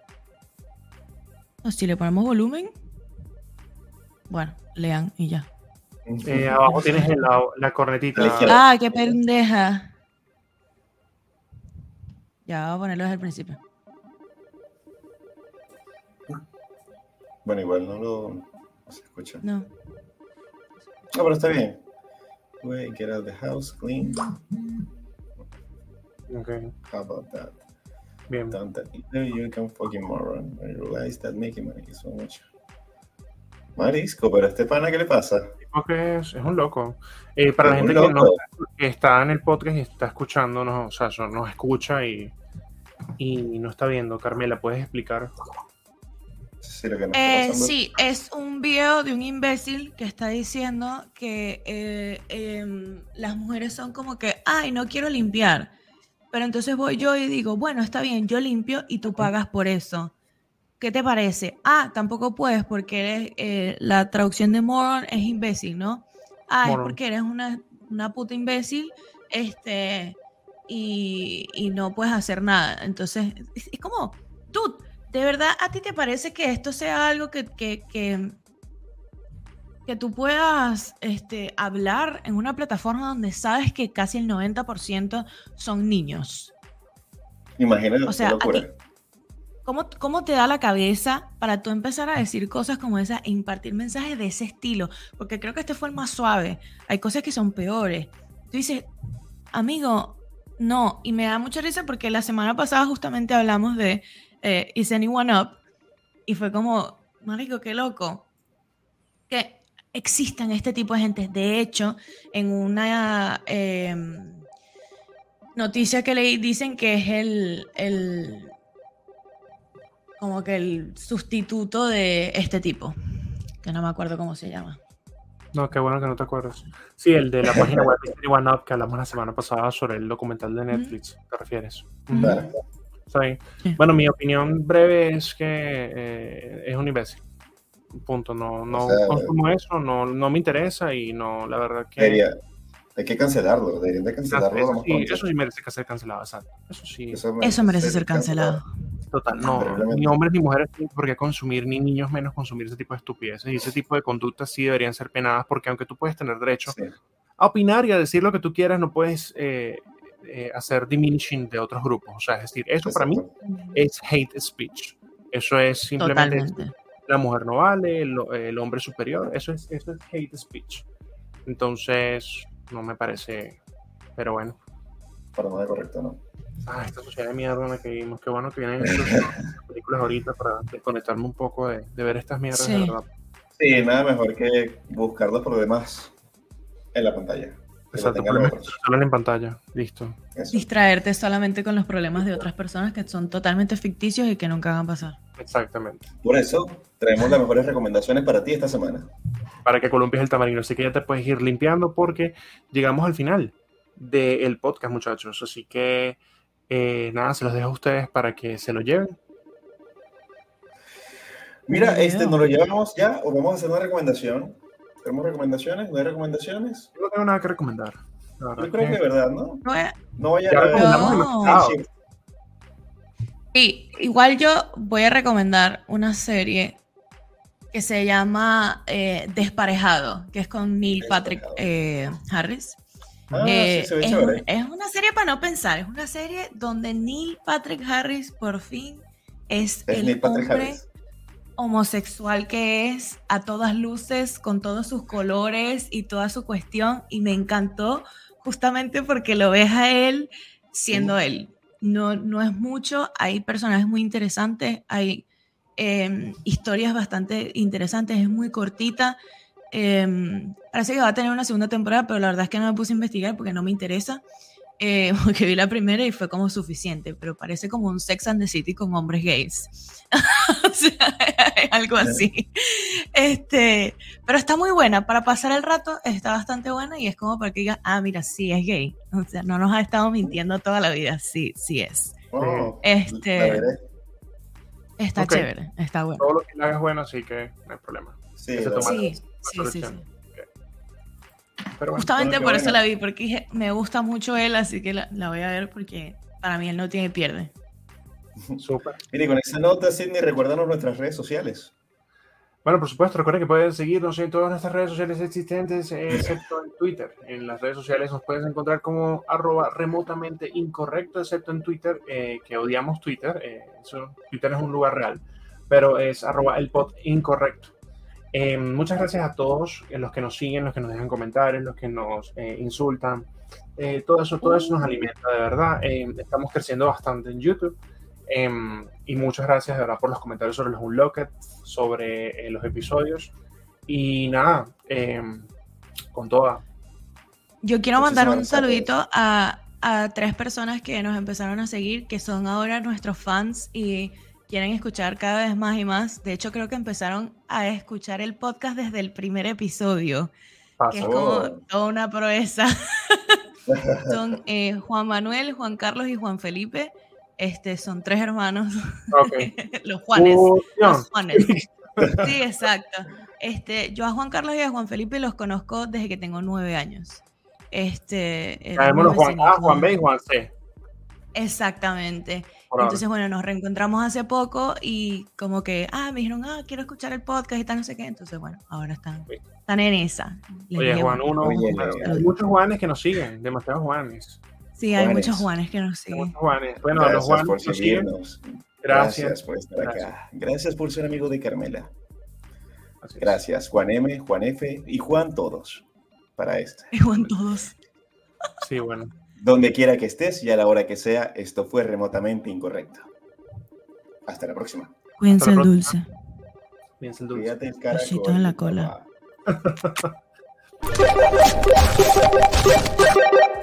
Si le ponemos volumen. Bueno, lean y ya. Abajo tienes la cornetita. Ah, qué pendeja. Ya, voy a ponerlo desde el principio. Bueno, igual no se escucha. No. No, pero está bien. Wait, get out of the house, clean. Okay. How about that? Bien. Don't that you can fucking moron. I realize that making money is so much. Marisco, pero este pana, ¿qué le pasa? Porque es un loco. Para la gente que está en el podcast y está escuchándonos, o sea, nos escucha y no está viendo, Carmela, ¿puedes explicar? Sí, lo que nos está pasando. Sí, es un video de un imbécil que está diciendo que las mujeres son como que, ay, no quiero limpiar. Pero entonces voy yo y digo, bueno, está bien, yo limpio y tú pagas por eso. ¿Qué te parece? Ah, tampoco puedes porque eres, la traducción de moron es imbécil, ¿no? Ah, moron. Es porque eres una puta imbécil y no puedes hacer nada. Entonces, es como, dude, ¿de verdad a ti te parece que esto sea algo que tú puedas hablar en una plataforma donde sabes que casi el 90% son niños? Imagínate, o sea, locura. ¿Cómo te da la cabeza para tú empezar a decir cosas como esa e impartir mensajes de ese estilo? Porque creo que este fue el más suave. Hay cosas que son peores. Tú dices, amigo, no. Y me da mucha risa porque la semana pasada justamente hablamos de Is Anyone Up? Y fue como, marico, qué loco. Que existan este tipo de gente. De hecho, en una noticia que leí, dicen que es como que el sustituto de este tipo, que no me acuerdo cómo se llama. No, qué bueno que no te acuerdas. Sí, el de la página web de One Up que hablamos la semana pasada sobre el documental de Netflix, ¿te refieres? Claro. Sí. Sí. Bueno, mi opinión breve es que es un imbécil. Punto. No O sea, consumo eso, no me interesa y no, la verdad que... Hay que cancelarlo, deberían de cancelarlo lo más pronto. Eso sí merece que ser cancelado, exacto. Eso sí. Eso merece ser cancelado. Total, no, ni hombres ni mujeres tienen por qué consumir, ni niños menos consumir ese tipo de estupideces. Y ese tipo de conductas sí deberían ser penadas, porque aunque tú puedes tener derecho a opinar y a decir lo que tú quieras, no puedes hacer diminishing de otros grupos. O sea, es decir, eso para mí es hate speech. Eso es simplemente la mujer no vale, el hombre superior. Eso es hate speech. Entonces, no me parece, pero bueno. Para nada correcto, ¿no? Esta sociedad de mierda en la que vivimos. Qué bueno que vienen estas películas ahorita para desconectarme un poco de ver estas mierdas, de verdad. Sí, nada mejor que buscar los problemas en la pantalla. Exacto, solo en pantalla, listo. Eso. Distraerte solamente con los problemas de otras personas que son totalmente ficticios y que nunca van a pasar. Exactamente. Por eso, traemos las mejores recomendaciones para ti esta semana. Para que columpies el tamarindo, así que ya te puedes ir limpiando porque llegamos al final del podcast, muchachos. Así que nada, se los dejo a ustedes para que se lo lleven. Mira, ¿nos lo llevamos ya o vamos a hacer una recomendación? ¿Tenemos recomendaciones? ¿No hay recomendaciones? Yo no tengo nada que recomendar. Yo creo que de verdad, ¿no? No vaya a recomendamos Sí, igual yo voy a recomendar una serie que se llama Desparejado, que es con Neil Patrick Harris. Sí, se ve chévere. Es una serie para no pensar, es una serie donde Neil Patrick Harris por fin es el hombre homosexual que es a todas luces, con todos sus colores y toda su cuestión, y me encantó justamente porque lo ves a él siendo él. No es mucho, hay personajes muy interesantes, hay historias bastante interesantes, es muy cortita. Parece que va a tener una segunda temporada, pero la verdad es que no me puse a investigar porque no me interesa, porque vi la primera y fue como suficiente, pero parece como un Sex and the City con hombres gays. O sea, algo así. Pero está muy buena, para pasar el rato está bastante buena y es como para que digas, mira, sí es gay. O sea, no nos ha estado mintiendo toda la vida, sí es. Está chévere, está bueno. Todo lo que hagas es bueno, así que no hay problema. Sí. Pero bueno, justamente por eso la vi, porque dije, me gusta mucho él, así que la voy a ver porque para mí él no tiene pierde. Súper. Mire, con esa nota, Sidney, recuérdanos nuestras redes sociales. Bueno, por supuesto, recuerden que pueden seguirnos en todas nuestras redes sociales existentes, excepto en Twitter. En las redes sociales nos puedes encontrar como @remotamente incorrecto, excepto en Twitter, que odiamos Twitter. Twitter es un lugar real, pero es @elpodincorrecto. Muchas gracias a todos los que nos siguen, los que nos dejan comentarios, los que nos insultan. Todo eso nos alimenta, de verdad. Estamos creciendo bastante en YouTube. Y muchas gracias de verdad por los comentarios sobre los Unlocked, sobre los episodios. Y nada, con toda. Yo quiero mandar un saludito a 3 personas que nos empezaron a seguir, que son ahora nuestros fans y quieren escuchar cada vez más y más. De hecho, creo que empezaron a escuchar el podcast desde el primer episodio, que es como toda una proeza. Son Juan Manuel, Juan Carlos y Juan Felipe. Son 3 hermanos. Okay. Los Juanes. Los Juanes. Sí, exacto. Yo a Juan Carlos y a Juan Felipe los conozco desde que tengo 9 años. Llamémoslo Juan A, Juan B y Juan C. Exactamente. Entonces, bueno, nos reencontramos hace poco y como que, me dijeron, quiero escuchar el podcast y tal, no sé qué. Entonces, bueno, ahora están en esa. Oye, Juan, hay muchos Juanes que nos siguen, demasiados Juanes. Sí, hay muchos Juanes que nos siguen. Bueno, gracias los Juanes por seguirnos. Gracias por estar acá. Gracias por ser amigo de Carmela. Gracias, Juan M, Juan F y Juan todos. Para Y Juan todos. Sí, bueno. Donde quiera que estés y a la hora que sea, esto fue Remotamente Incorrecto. Hasta la próxima. Cuídense Hasta el la dulce. Cuídense el dulce. Cuídate el caracol. Besito en la cola. Papá.